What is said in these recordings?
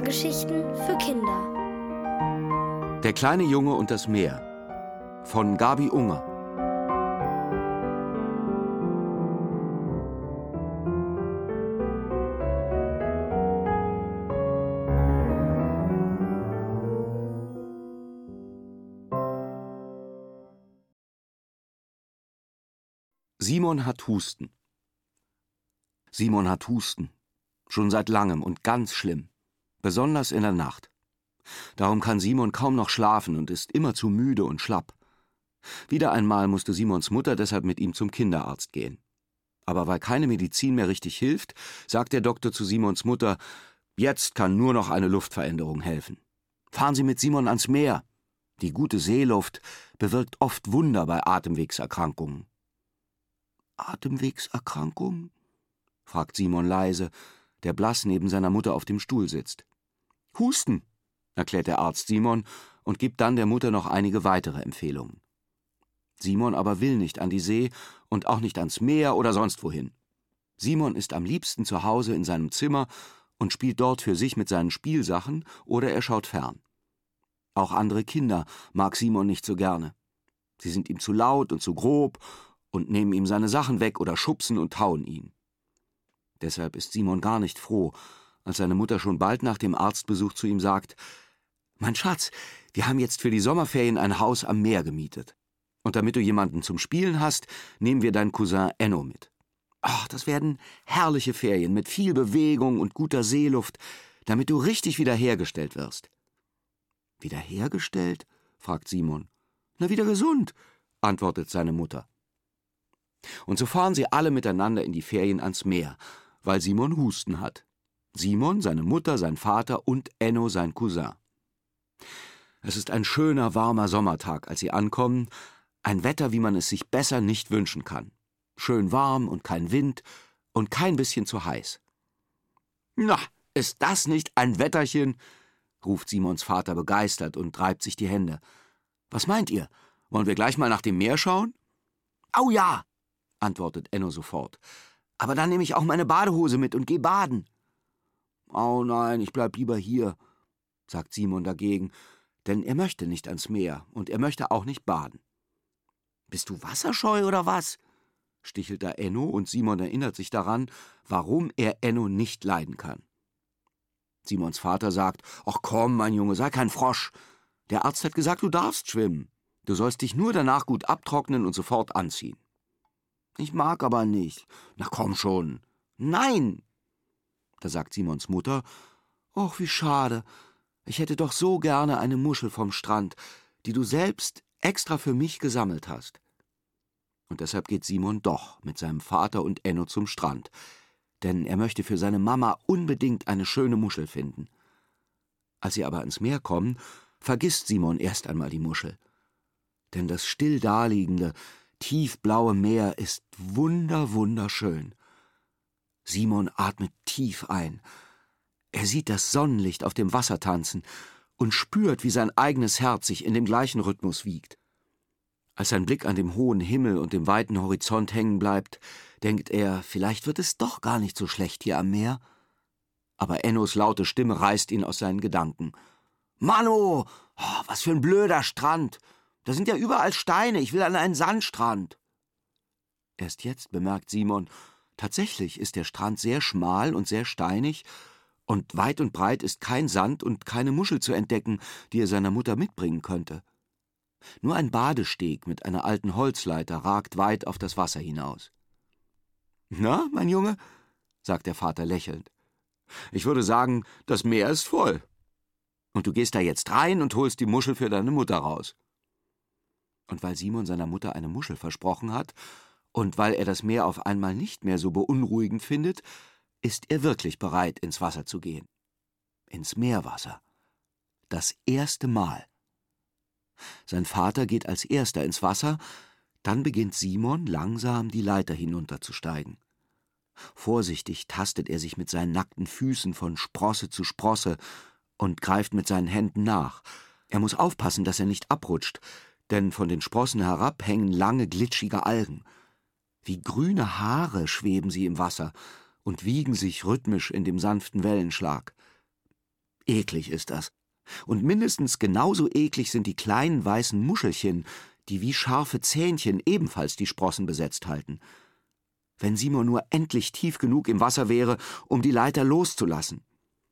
Hörgeschichten für Kinder. Der kleine Junge und das Meer von Gabi Unger. Simon hat Husten. Simon hat Husten. Schon seit langem und ganz schlimm. Besonders in der Nacht. Darum kann Simon kaum noch schlafen und ist immer zu müde und schlapp. Wieder einmal musste Simons Mutter deshalb mit ihm zum Kinderarzt gehen. Aber weil keine Medizin mehr richtig hilft, sagt der Doktor zu Simons Mutter, jetzt kann nur noch eine Luftveränderung helfen. Fahren Sie mit Simon ans Meer. Die gute Seeluft bewirkt oft Wunder bei Atemwegserkrankungen. Atemwegserkrankungen? Fragt Simon leise, der blass neben seiner Mutter auf dem Stuhl sitzt. Husten, erklärt der Arzt Simon und gibt dann der Mutter noch einige weitere Empfehlungen. Simon aber will nicht an die See und auch nicht ans Meer oder sonst wohin. Simon ist am liebsten zu Hause in seinem Zimmer und spielt dort für sich mit seinen Spielsachen oder er schaut fern. Auch andere Kinder mag Simon nicht so gerne. Sie sind ihm zu laut und zu grob und nehmen ihm seine Sachen weg oder schubsen und hauen ihn. Deshalb ist Simon gar nicht froh, als seine Mutter schon bald nach dem Arztbesuch zu ihm sagt, »Mein Schatz, wir haben jetzt für die Sommerferien ein Haus am Meer gemietet. Und damit du jemanden zum Spielen hast, nehmen wir deinen Cousin Enno mit. Ach, das werden herrliche Ferien mit viel Bewegung und guter Seeluft, damit du richtig wiederhergestellt wirst.« »Wiederhergestellt?« fragt Simon. »Na, wieder gesund«, antwortet seine Mutter. Und so fahren sie alle miteinander in die Ferien ans Meer, weil Simon Husten hat. Simon, seine Mutter, sein Vater und Enno, sein Cousin. Es ist ein schöner, warmer Sommertag, als sie ankommen. Ein Wetter, wie man es sich besser nicht wünschen kann. Schön warm und kein Wind und kein bisschen zu heiß. »Na, ist das nicht ein Wetterchen?« ruft Simons Vater begeistert und reibt sich die Hände. »Was meint ihr? Wollen wir gleich mal nach dem Meer schauen?« »Au ja«, antwortet Enno sofort. »Aber dann nehme ich auch meine Badehose mit und gehe baden.« »Oh nein, ich bleib lieber hier«, sagt Simon dagegen, denn er möchte nicht ans Meer und er möchte auch nicht baden. »Bist du wasserscheu oder was?« stichelt da Enno und Simon erinnert sich daran, warum er Enno nicht leiden kann. Simons Vater sagt, »Ach komm, mein Junge, sei kein Frosch. Der Arzt hat gesagt, du darfst schwimmen. Du sollst dich nur danach gut abtrocknen und sofort anziehen.« »Ich mag aber nicht.« »Na komm schon.« »Nein!« Da sagt Simons Mutter, »Och, wie schade. Ich hätte doch so gerne eine Muschel vom Strand, die du selbst extra für mich gesammelt hast.« Und deshalb geht Simon doch mit seinem Vater und Enno zum Strand, denn er möchte für seine Mama unbedingt eine schöne Muschel finden. Als sie aber ans Meer kommen, vergisst Simon erst einmal die Muschel. Denn das still daliegende, tiefblaue Meer ist wunderschön. Simon atmet tief ein. Er sieht das Sonnenlicht auf dem Wasser tanzen und spürt, wie sein eigenes Herz sich in dem gleichen Rhythmus wiegt. Als sein Blick an dem hohen Himmel und dem weiten Horizont hängen bleibt, denkt er, vielleicht wird es doch gar nicht so schlecht hier am Meer. Aber Ennos laute Stimme reißt ihn aus seinen Gedanken. »Manno, oh, was für ein blöder Strand! Da sind ja überall Steine, ich will an einen Sandstrand.« Erst jetzt bemerkt Simon, tatsächlich ist der Strand sehr schmal und sehr steinig, und weit und breit ist kein Sand und keine Muschel zu entdecken, die er seiner Mutter mitbringen könnte. Nur ein Badesteg mit einer alten Holzleiter ragt weit auf das Wasser hinaus. »Na, mein Junge«, sagt der Vater lächelnd, »ich würde sagen, das Meer ist voll. Und du gehst da jetzt rein und holst die Muschel für deine Mutter raus.« Und weil Simon seiner Mutter eine Muschel versprochen hat und weil er das Meer auf einmal nicht mehr so beunruhigend findet, ist er wirklich bereit, ins Wasser zu gehen. Ins Meerwasser. Das erste Mal. Sein Vater geht als erster ins Wasser, dann beginnt Simon langsam die Leiter hinunterzusteigen. Vorsichtig tastet er sich mit seinen nackten Füßen von Sprosse zu Sprosse und greift mit seinen Händen nach. Er muss aufpassen, dass er nicht abrutscht, denn von den Sprossen herab hängen lange, glitschige Algen. Wie grüne Haare schweben sie im Wasser und wiegen sich rhythmisch in dem sanften Wellenschlag. eklig ist das. Und mindestens genauso eklig sind die kleinen weißen Muschelchen, die wie scharfe Zähnchen ebenfalls die Sprossen besetzt halten. Wenn Simon nur endlich tief genug im Wasser wäre, um die Leiter loszulassen.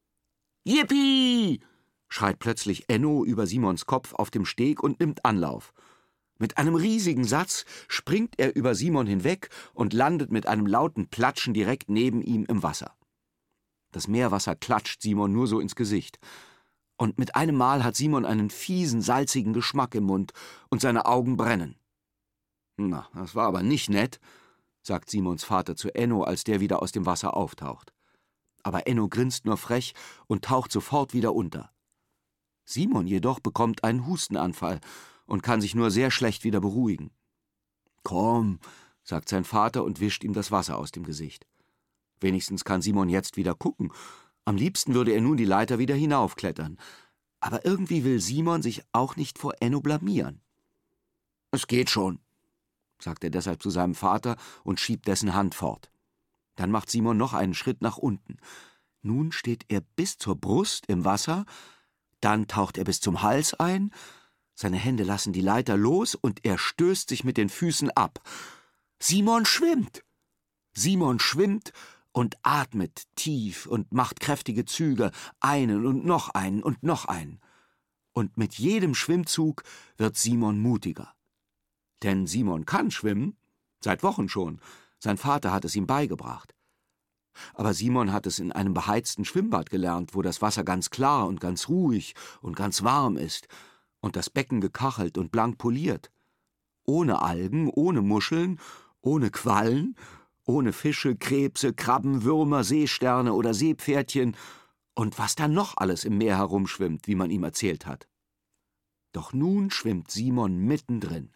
»Yippie!« schreit plötzlich Enno über Simons Kopf auf dem Steg und nimmt Anlauf. Mit einem riesigen Satz springt er über Simon hinweg und landet mit einem lauten Platschen direkt neben ihm im Wasser. Das Meerwasser klatscht Simon nur so ins Gesicht. Und mit einem Mal hat Simon einen fiesen, salzigen Geschmack im Mund und seine Augen brennen. »Na, das war aber nicht nett«, sagt Simons Vater zu Enno, als der wieder aus dem Wasser auftaucht. Aber Enno grinst nur frech und taucht sofort wieder unter. Simon jedoch bekommt einen Hustenanfall und kann sich nur sehr schlecht wieder beruhigen. »Komm«, sagt sein Vater und wischt ihm das Wasser aus dem Gesicht. Wenigstens kann Simon jetzt wieder gucken. Am liebsten würde er nun die Leiter wieder hinaufklettern. Aber irgendwie will Simon sich auch nicht vor Enno blamieren. »Es geht schon«, sagt er deshalb zu seinem Vater und schiebt dessen Hand fort. Dann macht Simon noch einen Schritt nach unten. Nun steht er bis zur Brust im Wasser, dann taucht er bis zum Hals ein, seine Hände lassen die Leiter los und er stößt sich mit den Füßen ab. Simon schwimmt! Simon schwimmt und atmet tief und macht kräftige Züge, einen und noch einen und noch einen. Und mit jedem Schwimmzug wird Simon mutiger. Denn Simon kann schwimmen, seit Wochen schon. Sein Vater hat es ihm beigebracht. Aber Simon hat es in einem beheizten Schwimmbad gelernt, wo das Wasser ganz klar und ganz ruhig und ganz warm ist und das Becken gekachelt und blank poliert. Ohne Algen, ohne Muscheln, ohne Quallen, ohne Fische, Krebse, Krabben, Würmer, Seesterne oder Seepferdchen und was da noch alles im Meer herumschwimmt, wie man ihm erzählt hat. Doch nun schwimmt Simon mittendrin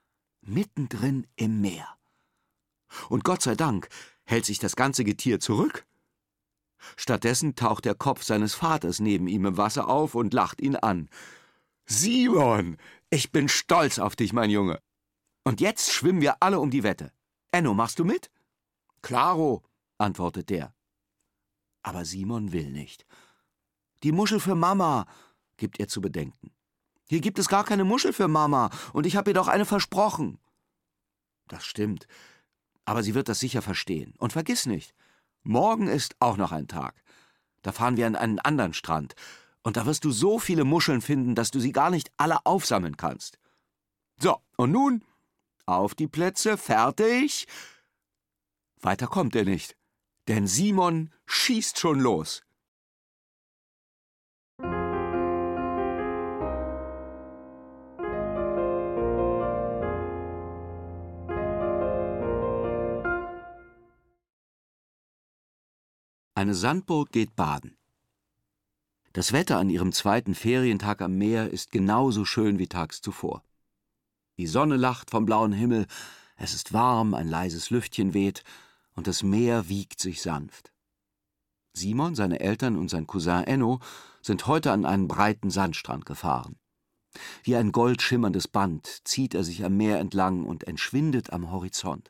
im Meer. Und Gott sei Dank hält sich das ganze Getier zurück. Stattdessen taucht der Kopf seines Vaters neben ihm im Wasser auf und lacht ihn an. »Simon, ich bin stolz auf dich, mein Junge. Und jetzt schwimmen wir alle um die Wette. Enno, machst du mit?« »Klaro«, antwortet der. Aber Simon will nicht. »Die Muschel für Mama«, gibt er zu bedenken. »Hier gibt es gar keine Muschel für Mama, und ich habe ihr doch eine versprochen.« Das stimmt, aber sie wird das sicher verstehen. Und vergiss nicht, morgen ist auch noch ein Tag. Da fahren wir an einen anderen Strand, und da wirst du so viele Muscheln finden, dass du sie gar nicht alle aufsammeln kannst. So, und nun, auf die Plätze, fertig. Weiter kommt er nicht, denn Simon schießt schon los. Eine Sandburg geht baden. Das Wetter an ihrem zweiten Ferientag am Meer ist genauso schön wie tags zuvor. Die Sonne lacht vom blauen Himmel, es ist warm, ein leises Lüftchen weht und das Meer wiegt sich sanft. Simon, seine Eltern und sein Cousin Enno sind heute an einen breiten Sandstrand gefahren. Wie ein goldschimmerndes Band zieht er sich am Meer entlang und entschwindet am Horizont.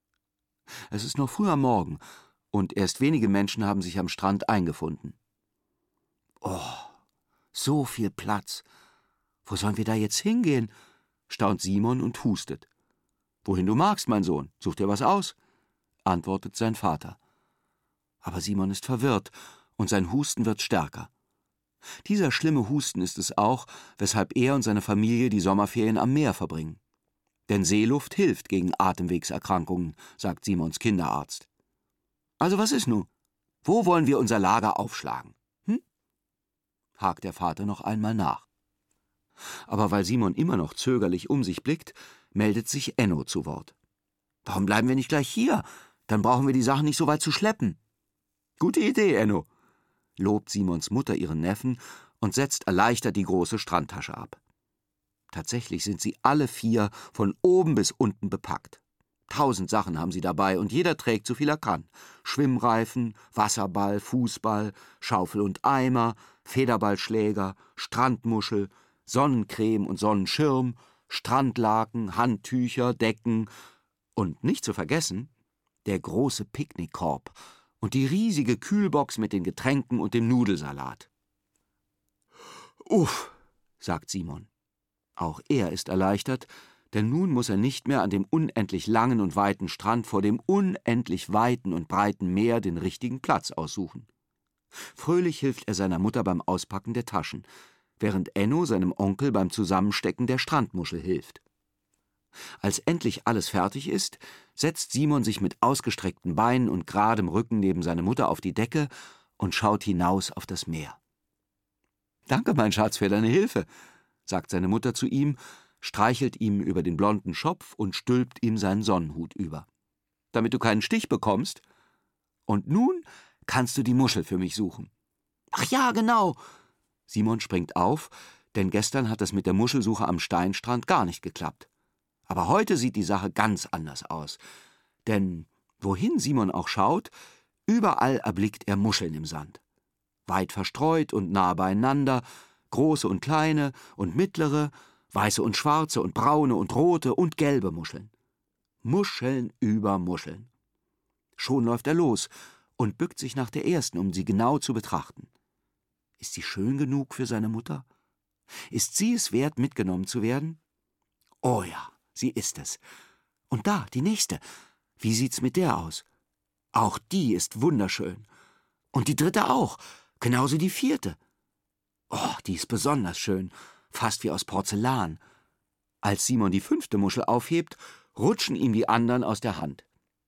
Es ist noch früh am Morgen und erst wenige Menschen haben sich am Strand eingefunden. »Oh, so viel Platz! Wo sollen wir da jetzt hingehen?« staunt Simon und hustet. »Wohin du magst, mein Sohn. Such dir was aus«, antwortet sein Vater. Aber Simon ist verwirrt und sein Husten wird stärker. Dieser schlimme Husten ist es auch, weshalb er und seine Familie die Sommerferien am Meer verbringen. Denn Seeluft hilft gegen Atemwegserkrankungen, sagt Simons Kinderarzt. »Also was ist nun? Wo wollen wir unser Lager aufschlagen?« hakt der Vater noch einmal nach. Aber weil Simon immer noch zögerlich um sich blickt, meldet sich Enno zu Wort. »Warum bleiben wir nicht gleich hier? Dann brauchen wir die Sachen nicht so weit zu schleppen.« »Gute Idee, Enno«, lobt Simons Mutter ihren Neffen und setzt erleichtert die große Strandtasche ab. Tatsächlich sind sie alle vier von oben bis unten bepackt. 1000 Sachen haben sie dabei und jeder trägt, so viel er kann. Schwimmreifen, Wasserball, Fußball, Schaufel und Eimer, Federballschläger, Strandmuschel, Sonnencreme und Sonnenschirm, Strandlaken, Handtücher, Decken und nicht zu vergessen der große Picknickkorb und die riesige Kühlbox mit den Getränken und dem Nudelsalat. Uff, sagt Simon. Auch er ist erleichtert, denn nun muss er nicht mehr an dem unendlich langen und weiten Strand vor dem unendlich weiten und breiten Meer den richtigen Platz aussuchen. Fröhlich hilft er seiner Mutter beim Auspacken der Taschen, während Enno seinem Onkel beim Zusammenstecken der Strandmuschel hilft. Als endlich alles fertig ist, setzt Simon sich mit ausgestreckten Beinen und geradem Rücken neben seine Mutter auf die Decke und schaut hinaus auf das Meer. »Danke, mein Schatz, für deine Hilfe«, sagt seine Mutter zu ihm, streichelt ihm über den blonden Schopf und stülpt ihm seinen Sonnenhut über. »Damit du keinen Stich bekommst. Und nun kannst du die Muschel für mich suchen.« »Ach ja, genau.« Simon springt auf, denn gestern hat es mit der Muschelsuche am Steinstrand gar nicht geklappt. Aber heute sieht die Sache ganz anders aus. Denn wohin Simon auch schaut, überall erblickt er Muscheln im Sand. Weit verstreut und nah beieinander, große und kleine und mittlere, weiße und schwarze und braune und rote und gelbe Muscheln. Muscheln über Muscheln. Schon läuft er los und bückt sich nach der ersten, um sie genau zu betrachten. Ist sie schön genug für seine Mutter? Ist sie es wert, mitgenommen zu werden? Oh ja, sie ist es. Und da, die nächste. Wie sieht's mit der aus? Auch die ist wunderschön. Und die dritte auch, genauso die vierte. Oh, die ist besonders schön, fast wie aus Porzellan. Als Simon die fünfte Muschel aufhebt, rutschen ihm die anderen aus der Hand.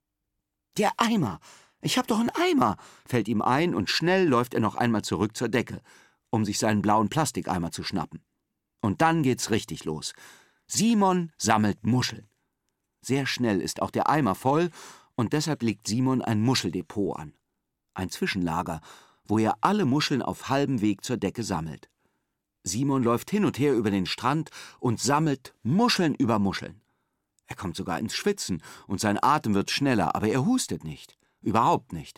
Der Eimer! Ich hab doch einen Eimer! Fällt ihm ein und schnell läuft er noch einmal zurück zur Decke, um sich seinen blauen Plastikeimer zu schnappen. Und dann geht's richtig los. Simon sammelt Muscheln. Sehr schnell ist auch der Eimer voll und deshalb legt Simon ein Muscheldepot an. Ein Zwischenlager, wo er alle Muscheln auf halbem Weg zur Decke sammelt. Simon läuft hin und her über den Strand und sammelt Muscheln über Muscheln. Er kommt sogar ins Schwitzen und sein Atem wird schneller, aber er hustet nicht. Überhaupt nicht.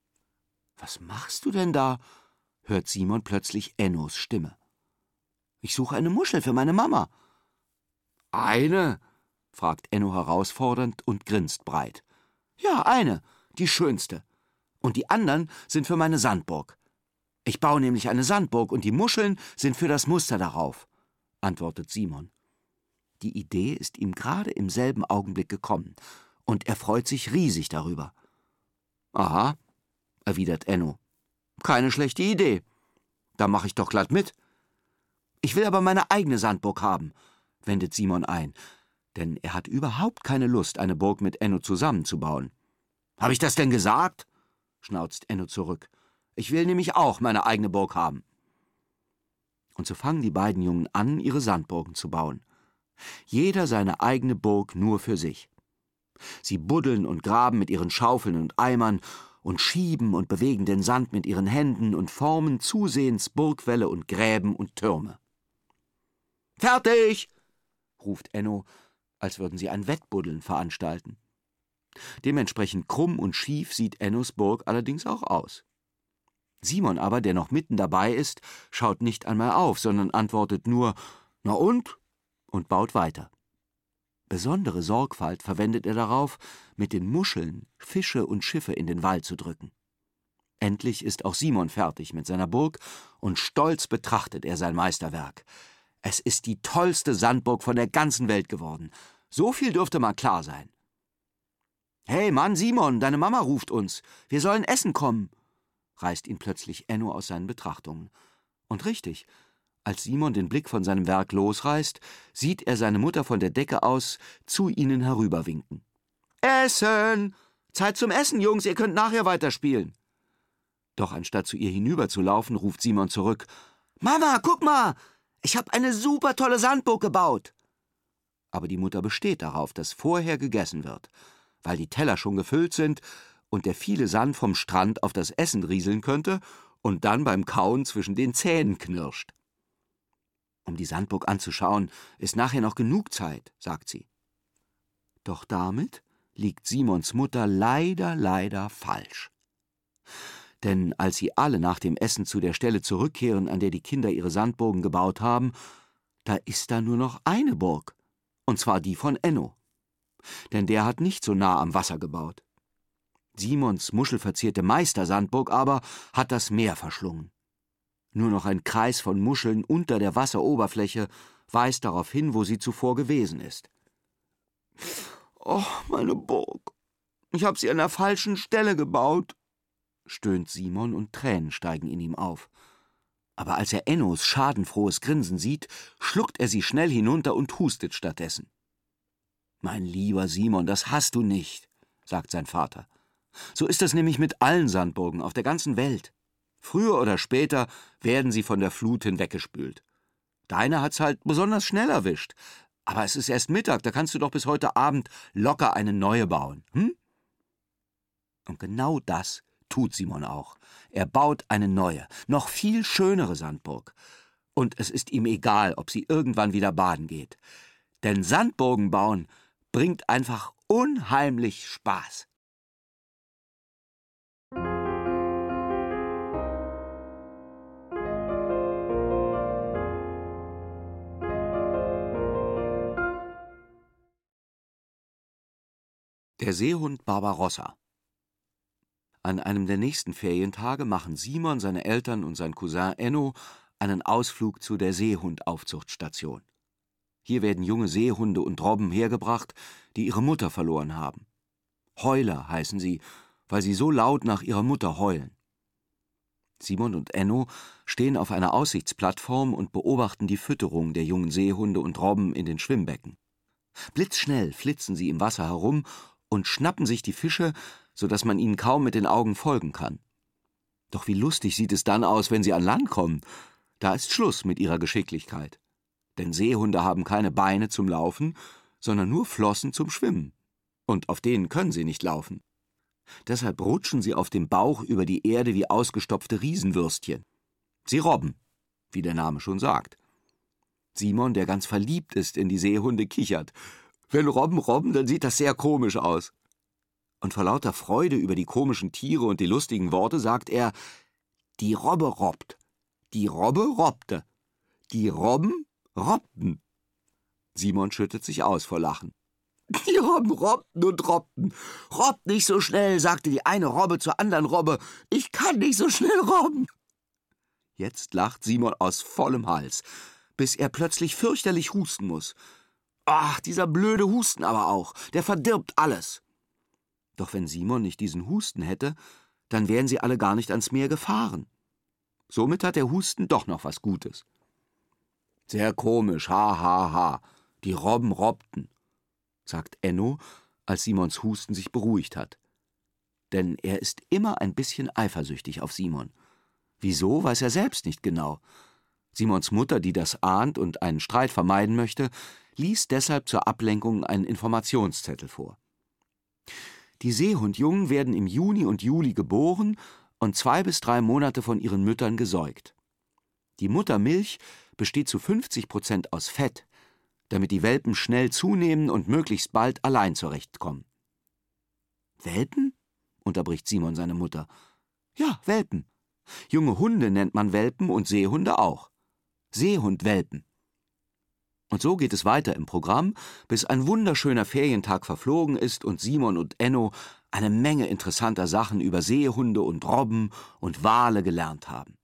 »Was machst du denn da?« hört Simon plötzlich Ennos Stimme. »Ich suche eine Muschel für meine Mama.« »Eine?« fragt Enno herausfordernd und grinst breit. »Ja, eine, die schönste. Und die anderen sind für meine Sandburg. Ich baue nämlich eine Sandburg und die Muscheln sind für das Muster darauf«, antwortet Simon. Die Idee ist ihm gerade im selben Augenblick gekommen und er freut sich riesig darüber. »Aha«, erwidert Enno. »Keine schlechte Idee. Da mache ich doch glatt mit.« »Ich will aber meine eigene Sandburg haben«, wendet Simon ein, denn er hat überhaupt keine Lust, eine Burg mit Enno zusammenzubauen. »Habe ich das denn gesagt?«, schnauzt Enno zurück. »Ich will nämlich auch meine eigene Burg haben.« Und so fangen die beiden Jungen an, ihre Sandburgen zu bauen. Jeder seine eigene Burg nur für sich. Sie buddeln und graben mit ihren Schaufeln und Eimern und schieben und bewegen den Sand mit ihren Händen und formen zusehends Burgwälle und Gräben und Türme. »Fertig«, ruft Enno, als würden sie ein Wettbuddeln veranstalten. Dementsprechend krumm und schief sieht Ennos Burg allerdings auch aus. Simon aber, der noch mitten dabei ist, schaut nicht einmal auf, sondern antwortet nur »Na und?« und baut weiter. Besondere Sorgfalt verwendet er darauf, mit den Muscheln Fische und Schiffe in den Wald zu drücken. Endlich ist auch Simon fertig mit seiner Burg und stolz betrachtet er sein Meisterwerk. Es ist die tollste Sandburg von der ganzen Welt geworden. So viel dürfte mal klar sein. »Hey Mann, Simon, deine Mama ruft uns. Wir sollen essen kommen«, reißt ihn plötzlich Enno aus seinen Betrachtungen. Und richtig, als Simon den Blick von seinem Werk losreißt, sieht er seine Mutter von der Decke aus zu ihnen herüberwinken. »Essen! Zeit zum Essen, Jungs, ihr könnt nachher weiterspielen.« Doch anstatt zu ihr hinüberzulaufen, ruft Simon zurück. »Mama, guck mal! Ich habe eine super tolle Sandburg gebaut!« Aber die Mutter besteht darauf, dass vorher gegessen wird, weil die Teller schon gefüllt sind und der viele Sand vom Strand auf das Essen rieseln könnte und dann beim Kauen zwischen den Zähnen knirscht. »Um die Sandburg anzuschauen, ist nachher noch genug Zeit«, sagt sie. Doch damit liegt Simons Mutter leider falsch. Denn als sie alle nach dem Essen zu der Stelle zurückkehren, an der die Kinder ihre Sandburgen gebaut haben, da ist da nur noch eine Burg, und zwar die von Enno. Denn der hat nicht so nah am Wasser gebaut. Simons muschelverzierte Meistersandburg aber hat das Meer verschlungen. Nur noch ein Kreis von Muscheln unter der Wasseroberfläche weist darauf hin, wo sie zuvor gewesen ist. »Oh, meine Burg! Ich habe sie an der falschen Stelle gebaut«, stöhnt Simon und Tränen steigen in ihm auf. Aber als er Ennos schadenfrohes Grinsen sieht, schluckt er sie schnell hinunter und hustet stattdessen. »Mein lieber Simon, das hast du nicht«, sagt sein Vater. »So ist es nämlich mit allen Sandburgen auf der ganzen Welt. Früher oder später werden sie von der Flut hinweggespült. Deine hat's halt besonders schnell erwischt. Aber es ist erst Mittag, da kannst du doch bis heute Abend locker eine neue bauen, hm?« Und genau das tut Simon auch. Er baut eine neue, noch viel schönere Sandburg. Und es ist ihm egal, ob sie irgendwann wieder baden geht. Denn Sandburgen bauen bringt einfach unheimlich Spaß. Der Seehund Barbarossa. An einem der nächsten Ferientage machen Simon, seine Eltern und sein Cousin Enno einen Ausflug zu der Seehundaufzuchtstation. Hier werden junge Seehunde und Robben hergebracht, die ihre Mutter verloren haben. Heuler heißen sie, weil sie so laut nach ihrer Mutter heulen. Simon und Enno stehen auf einer Aussichtsplattform und beobachten die Fütterung der jungen Seehunde und Robben in den Schwimmbecken. Blitzschnell flitzen sie im Wasser herum und schnappen sich die Fische, so dass man ihnen kaum mit den Augen folgen kann. Doch wie lustig sieht es dann aus, wenn sie an Land kommen. Da ist Schluss mit ihrer Geschicklichkeit. Denn Seehunde haben keine Beine zum Laufen, sondern nur Flossen zum Schwimmen. Und auf denen können sie nicht laufen. Deshalb rutschen sie auf dem Bauch über die Erde wie ausgestopfte Riesenwürstchen. Sie robben, wie der Name schon sagt. Simon, der ganz verliebt ist in die Seehunde, kichert. Wenn Robben robben, dann sieht das sehr komisch aus. Und vor lauter Freude über die komischen Tiere und die lustigen Worte sagt er: Die Robbe robbt, die Robbe robbte, die Robben robbten. Simon schüttet sich aus vor Lachen. Die Robben robbten und robbten. Robbt nicht so schnell, sagte die eine Robbe zur anderen Robbe. Ich kann nicht so schnell robben. Jetzt lacht Simon aus vollem Hals, bis er plötzlich fürchterlich husten muss. Ach, dieser blöde Husten aber auch, der verdirbt alles. Doch wenn Simon nicht diesen Husten hätte, dann wären sie alle gar nicht ans Meer gefahren. Somit hat der Husten doch noch was Gutes. Sehr komisch, ha, ha, ha, die Robben robbten, sagt Enno, als Simons Husten sich beruhigt hat. Denn er ist immer ein bisschen eifersüchtig auf Simon. Wieso, weiß er selbst nicht genau. Simons Mutter, die das ahnt und einen Streit vermeiden möchte, liest deshalb zur Ablenkung einen Informationszettel vor. Die Seehundjungen werden im Juni und Juli geboren und 2 bis 3 Monate von ihren Müttern gesäugt. Die Muttermilch besteht zu 50% aus Fett, damit die Welpen schnell zunehmen und möglichst bald allein zurechtkommen. »Welpen?« unterbricht Simon seine Mutter. »Ja, Welpen. Junge Hunde nennt man Welpen und Seehunde auch. Seehundwelpen.« Und so geht es weiter im Programm, bis ein wunderschöner Ferientag verflogen ist und Simon und Enno eine Menge interessanter Sachen über Seehunde und Robben und Wale gelernt haben.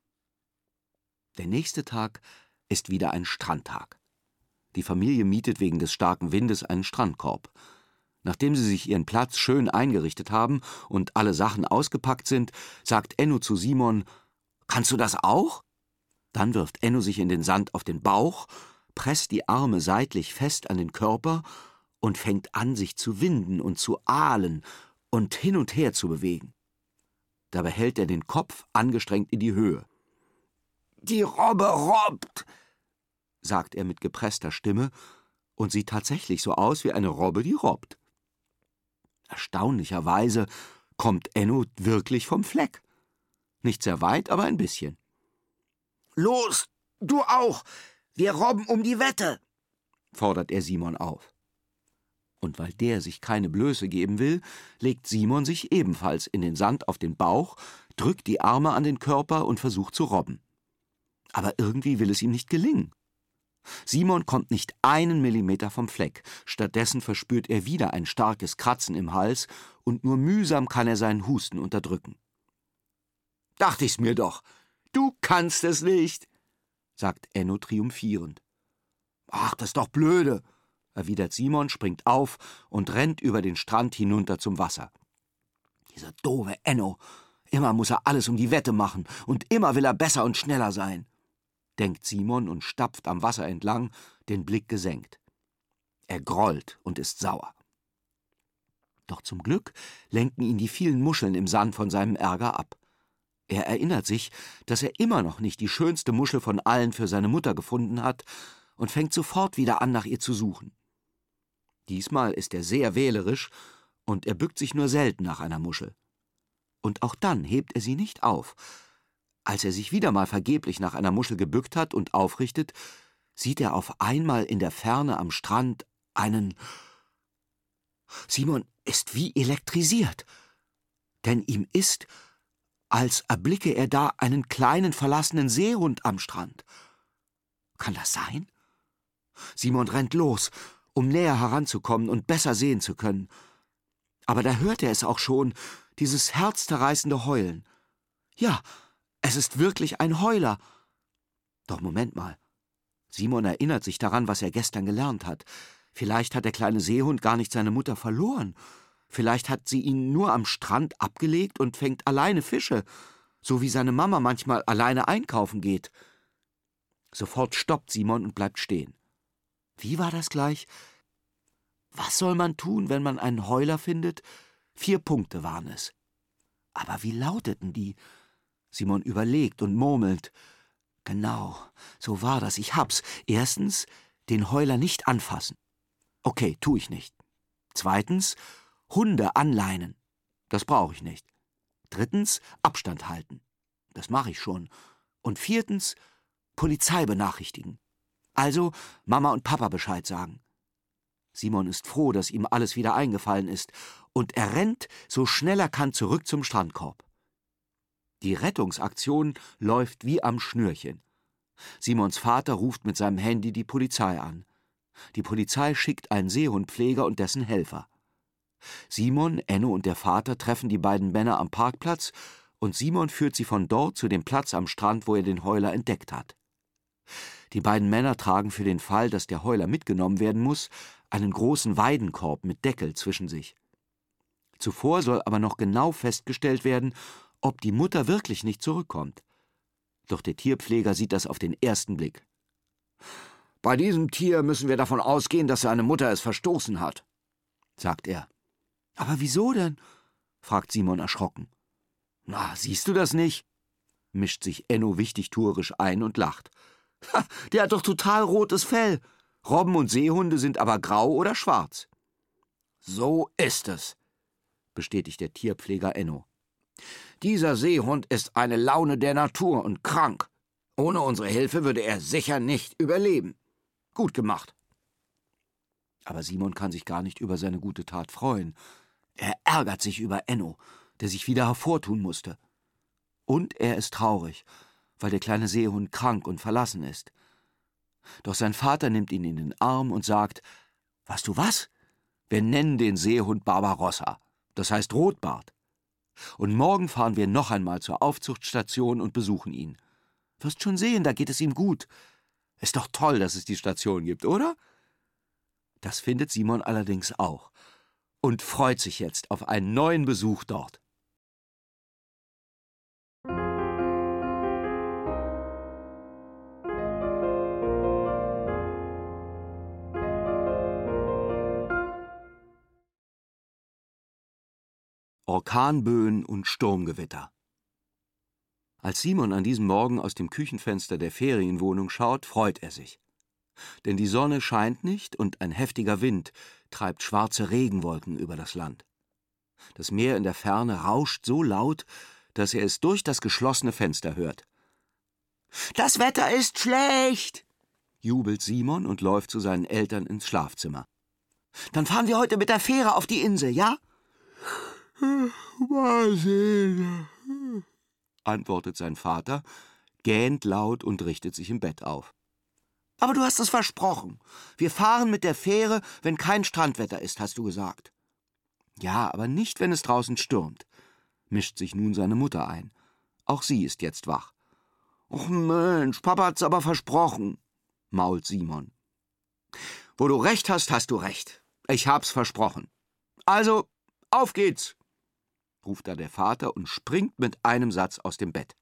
Der nächste Tag ist wieder ein Strandtag. Die Familie mietet wegen des starken Windes einen Strandkorb. Nachdem sie sich ihren Platz schön eingerichtet haben und alle Sachen ausgepackt sind, sagt Enno zu Simon: »Kannst du das auch?« Dann wirft Enno sich in den Sand auf den Bauch, presst die Arme seitlich fest an den Körper und fängt an, sich zu winden und zu ahlen und hin und her zu bewegen. Dabei hält er den Kopf angestrengt in die Höhe. »Die Robbe robbt«, sagt er mit gepresster Stimme und sieht tatsächlich so aus wie eine Robbe, die robbt. Erstaunlicherweise kommt Enno wirklich vom Fleck. Nicht sehr weit, aber ein bisschen. »Los, du auch! Wir robben um die Wette«, fordert er Simon auf. Und weil der sich keine Blöße geben will, legt Simon sich ebenfalls in den Sand auf den Bauch, drückt die Arme an den Körper und versucht zu robben. Aber irgendwie will es ihm nicht gelingen. Simon kommt nicht einen Millimeter vom Fleck, stattdessen verspürt er wieder ein starkes Kratzen im Hals und nur mühsam kann er seinen Husten unterdrücken. »Dachte ich's mir doch, »Du kannst es nicht«, sagt Enno triumphierend. »Ach, das ist doch blöde«, erwidert Simon, springt auf und rennt über den Strand hinunter zum Wasser. »Dieser doofe Enno, immer muss er alles um die Wette machen und immer will er besser und schneller sein«, denkt Simon und stapft am Wasser entlang, den Blick gesenkt. Er grollt und ist sauer. Doch zum Glück lenken ihn die vielen Muscheln im Sand von seinem Ärger ab. Er erinnert sich, dass er immer noch nicht die schönste Muschel von allen für seine Mutter gefunden hat und fängt sofort wieder an, nach ihr zu suchen. Diesmal ist er sehr wählerisch und er bückt sich nur selten nach einer Muschel. Und auch dann hebt er sie nicht auf. Als er sich wieder mal vergeblich nach einer Muschel gebückt hat und aufrichtet, sieht er auf einmal in der Ferne am Strand einen... Simon ist wie elektrisiert, denn ihm ist, als erblicke er da einen kleinen verlassenen Seehund am Strand. Kann das sein? Simon rennt los, um näher heranzukommen und besser sehen zu können. Aber da hört er es auch schon, dieses herzzerreißende Heulen. Ja, es ist wirklich ein Heuler. Doch Moment mal. Simon erinnert sich daran, was er gestern gelernt hat. Vielleicht hat der kleine Seehund gar nicht seine Mutter verloren. Vielleicht hat sie ihn nur am Strand abgelegt und fängt alleine Fische, so wie seine Mama manchmal alleine einkaufen geht. Sofort stoppt Simon und bleibt stehen. Wie war das gleich? Was soll man tun, wenn man einen Heuler findet? 4 Punkte waren es. Aber wie lauteten die? Simon überlegt und murmelt. Genau, so war das, ich hab's. Erstens, den Heuler nicht anfassen. Okay, tu ich nicht. Zweitens, Hunde anleinen. Das brauche ich nicht. Drittens, Abstand halten. Das mache ich schon. Und viertens, Polizei benachrichtigen. Also Mama und Papa Bescheid sagen. Simon ist froh, dass ihm alles wieder eingefallen ist, und er rennt, so schnell er kann, zurück zum Strandkorb. Die Rettungsaktion läuft wie am Schnürchen. Simons Vater ruft mit seinem Handy die Polizei an. Die Polizei schickt einen Seehundpfleger und dessen Helfer. Simon, Enno und der Vater treffen die beiden Männer am Parkplatz und Simon führt sie von dort zu dem Platz am Strand, wo er den Heuler entdeckt hat. Die beiden Männer tragen für den Fall, dass der Heuler mitgenommen werden muss, einen großen Weidenkorb mit Deckel zwischen sich. Zuvor soll aber noch genau festgestellt werden, ob die Mutter wirklich nicht zurückkommt. Doch der Tierpfleger sieht das auf den ersten Blick. »Bei diesem Tier müssen wir davon ausgehen, dass seine Mutter es verstoßen hat«, sagt er. »Aber wieso denn?« fragt Simon erschrocken. »Na, siehst du das nicht?« mischt sich Enno wichtigtuerisch ein und lacht. »Der hat doch total rotes Fell. Robben und Seehunde sind aber grau oder schwarz.« »So ist es«, bestätigt der Tierpfleger Enno. »Dieser Seehund ist eine Laune der Natur und krank. Ohne unsere Hilfe würde er sicher nicht überleben. Gut gemacht.« Aber Simon kann sich gar nicht über seine gute Tat freuen. Er ärgert sich über Enno, der sich wieder hervortun musste. Und er ist traurig, weil der kleine Seehund krank und verlassen ist. Doch sein Vater nimmt ihn in den Arm und sagt, »Weißt du was? Wir nennen den Seehund Barbarossa. Das heißt Rotbart. Und morgen fahren wir noch einmal zur Aufzuchtstation und besuchen ihn. Wirst schon sehen, da geht es ihm gut. Ist doch toll, dass es die Station gibt, oder?« Das findet Simon allerdings auch und freut sich jetzt auf einen neuen Besuch dort. Orkanböen und Sturmgewitter. Als Simon an diesem Morgen aus dem Küchenfenster der Ferienwohnung schaut, freut er sich. Denn die Sonne scheint nicht und ein heftiger Wind treibt schwarze Regenwolken über das Land. Das Meer in der Ferne rauscht so laut, dass er es durch das geschlossene Fenster hört. »Das Wetter ist schlecht«, jubelt Simon und läuft zu seinen Eltern ins Schlafzimmer. »Dann fahren wir heute mit der Fähre auf die Insel, ja?« »Mal sehen«, antwortet sein Vater, gähnt laut und richtet sich im Bett auf. »Aber du hast es versprochen. Wir fahren mit der Fähre, wenn kein Strandwetter ist, hast du gesagt.« »Ja, aber nicht, wenn es draußen stürmt«, mischt sich nun seine Mutter ein. Auch sie ist jetzt wach. »Och Mensch, Papa hat's aber versprochen«, mault Simon. »Wo du recht hast, hast du recht. Ich hab's versprochen. Also, auf geht's«, ruft da der Vater und springt mit einem Satz aus dem Bett.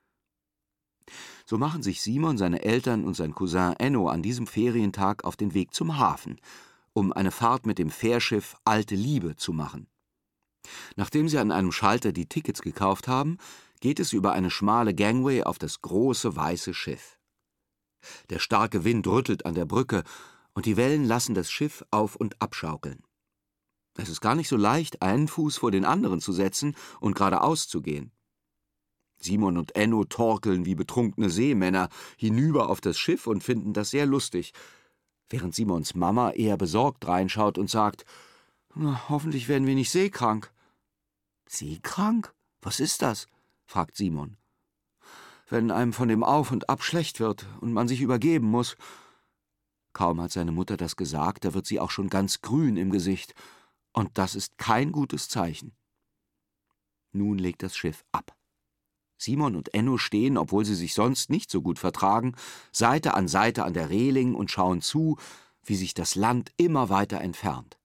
So machen sich Simon, seine Eltern und sein Cousin Enno an diesem Ferientag auf den Weg zum Hafen, um eine Fahrt mit dem Fährschiff Alte Liebe zu machen. Nachdem sie an einem Schalter die Tickets gekauft haben, geht es über eine schmale Gangway auf das große weiße Schiff. Der starke Wind rüttelt an der Brücke und die Wellen lassen das Schiff auf- und abschaukeln. Es ist gar nicht so leicht, einen Fuß vor den anderen zu setzen und geradeaus zu gehen. Simon und Enno torkeln wie betrunkene Seemänner hinüber auf das Schiff und finden das sehr lustig, während Simons Mama eher besorgt reinschaut und sagt: »Na, hoffentlich werden wir nicht seekrank.« »Seekrank? Was ist das?« fragt Simon. »Wenn einem von dem Auf und Ab schlecht wird und man sich übergeben muss.« Kaum hat seine Mutter das gesagt, da wird sie auch schon ganz grün im Gesicht. Und das ist kein gutes Zeichen. Nun legt das Schiff ab. Simon und Enno stehen, obwohl sie sich sonst nicht so gut vertragen, Seite an der Reling und schauen zu, wie sich das Land immer weiter entfernt.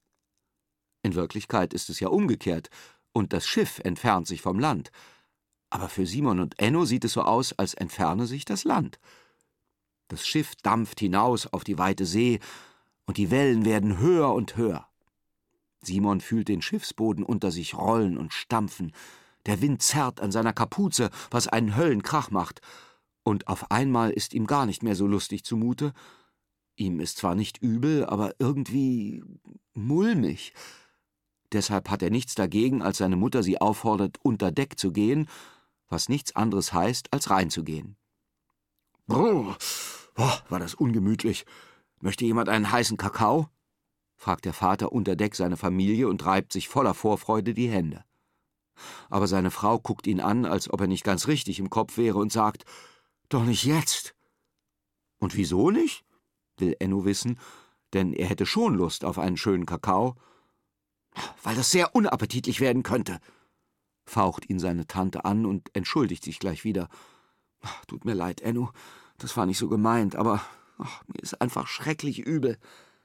In Wirklichkeit ist es ja umgekehrt, und das Schiff entfernt sich vom Land. Aber für Simon und Enno sieht es so aus, als entferne sich das Land. Das Schiff dampft hinaus auf die weite See, und die Wellen werden höher und höher. Simon fühlt den Schiffsboden unter sich rollen und stampfen. Der Wind zerrt an seiner Kapuze, was einen Höllenkrach macht. Und auf einmal ist ihm gar nicht mehr so lustig zumute. Ihm ist zwar nicht übel, aber irgendwie mulmig. Deshalb hat er nichts dagegen, als seine Mutter sie auffordert, unter Deck zu gehen, was nichts anderes heißt, als reinzugehen. »Brrr, war das ungemütlich. Möchte jemand einen heißen Kakao?« fragt der Vater unter Deck seine Familie und reibt sich voller Vorfreude die Hände. Aber seine Frau guckt ihn an, als ob er nicht ganz richtig im Kopf wäre und sagt: »Doch nicht jetzt.« »Und wieso nicht?« will Enno wissen, denn er hätte schon Lust auf einen schönen Kakao. »Weil das sehr unappetitlich werden könnte«, faucht ihn seine Tante an und entschuldigt sich gleich wieder. »Tut mir leid, Enno, das war nicht so gemeint, aber mir ist einfach schrecklich übel.«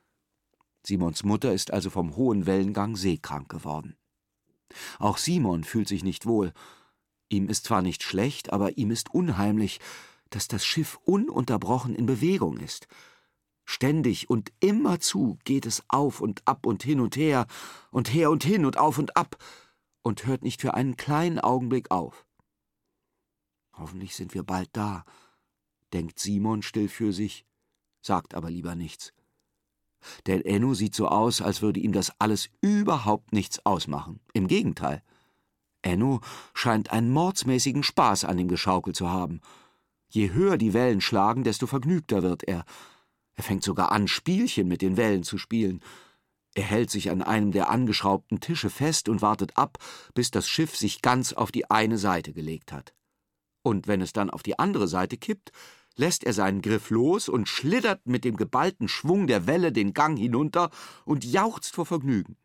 Simons Mutter ist also vom hohen Wellengang seekrank geworden. Auch Simon fühlt sich nicht wohl. Ihm ist zwar nicht schlecht, aber ihm ist unheimlich, dass das Schiff ununterbrochen in Bewegung ist. Ständig und immerzu geht es auf und ab und hin und her und hin und auf und ab und hört nicht für einen kleinen Augenblick auf. »Hoffentlich sind wir bald da«, denkt Simon still für sich, sagt aber lieber nichts. Denn Enno sieht so aus, als würde ihm das alles überhaupt nichts ausmachen. Im Gegenteil. Enno scheint einen mordsmäßigen Spaß an dem Geschaukel zu haben. Je höher die Wellen schlagen, desto vergnügter wird er. Er fängt sogar an, Spielchen mit den Wellen zu spielen. Er hält sich an einem der angeschraubten Tische fest und wartet ab, bis das Schiff sich ganz auf die eine Seite gelegt hat. Und wenn es dann auf die andere Seite kippt, lässt er seinen Griff los und schlittert mit dem geballten Schwung der Welle den Gang hinunter und jauchzt vor Vergnügen.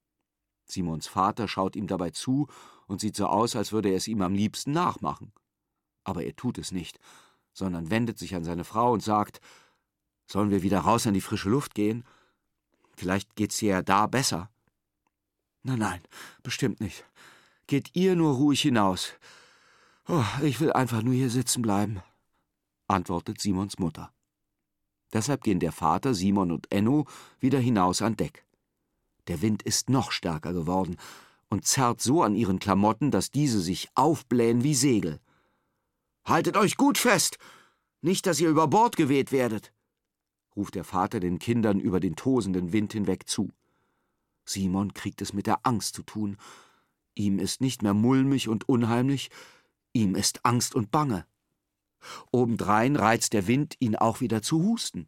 Simons Vater schaut ihm dabei zu und sieht so aus, als würde er es ihm am liebsten nachmachen. Aber er tut es nicht, sondern wendet sich an seine Frau und sagt: »Sollen wir wieder raus an die frische Luft gehen? Vielleicht geht's dir ja da besser.« »Nein, bestimmt nicht. Geht ihr nur ruhig hinaus. Ich will einfach nur hier sitzen bleiben«, antwortet Simons Mutter. Deshalb gehen der Vater, Simon und Enno wieder hinaus an Deck. Der Wind ist noch stärker geworden und zerrt so an ihren Klamotten, dass diese sich aufblähen wie Segel. »Haltet euch gut fest! Nicht, dass ihr über Bord geweht werdet«, ruft der Vater den Kindern über den tosenden Wind hinweg zu. Simon kriegt es mit der Angst zu tun. Ihm ist nicht mehr mulmig und unheimlich, ihm ist Angst und Bange. Obendrein reizt der Wind ihn auch wieder zu husten.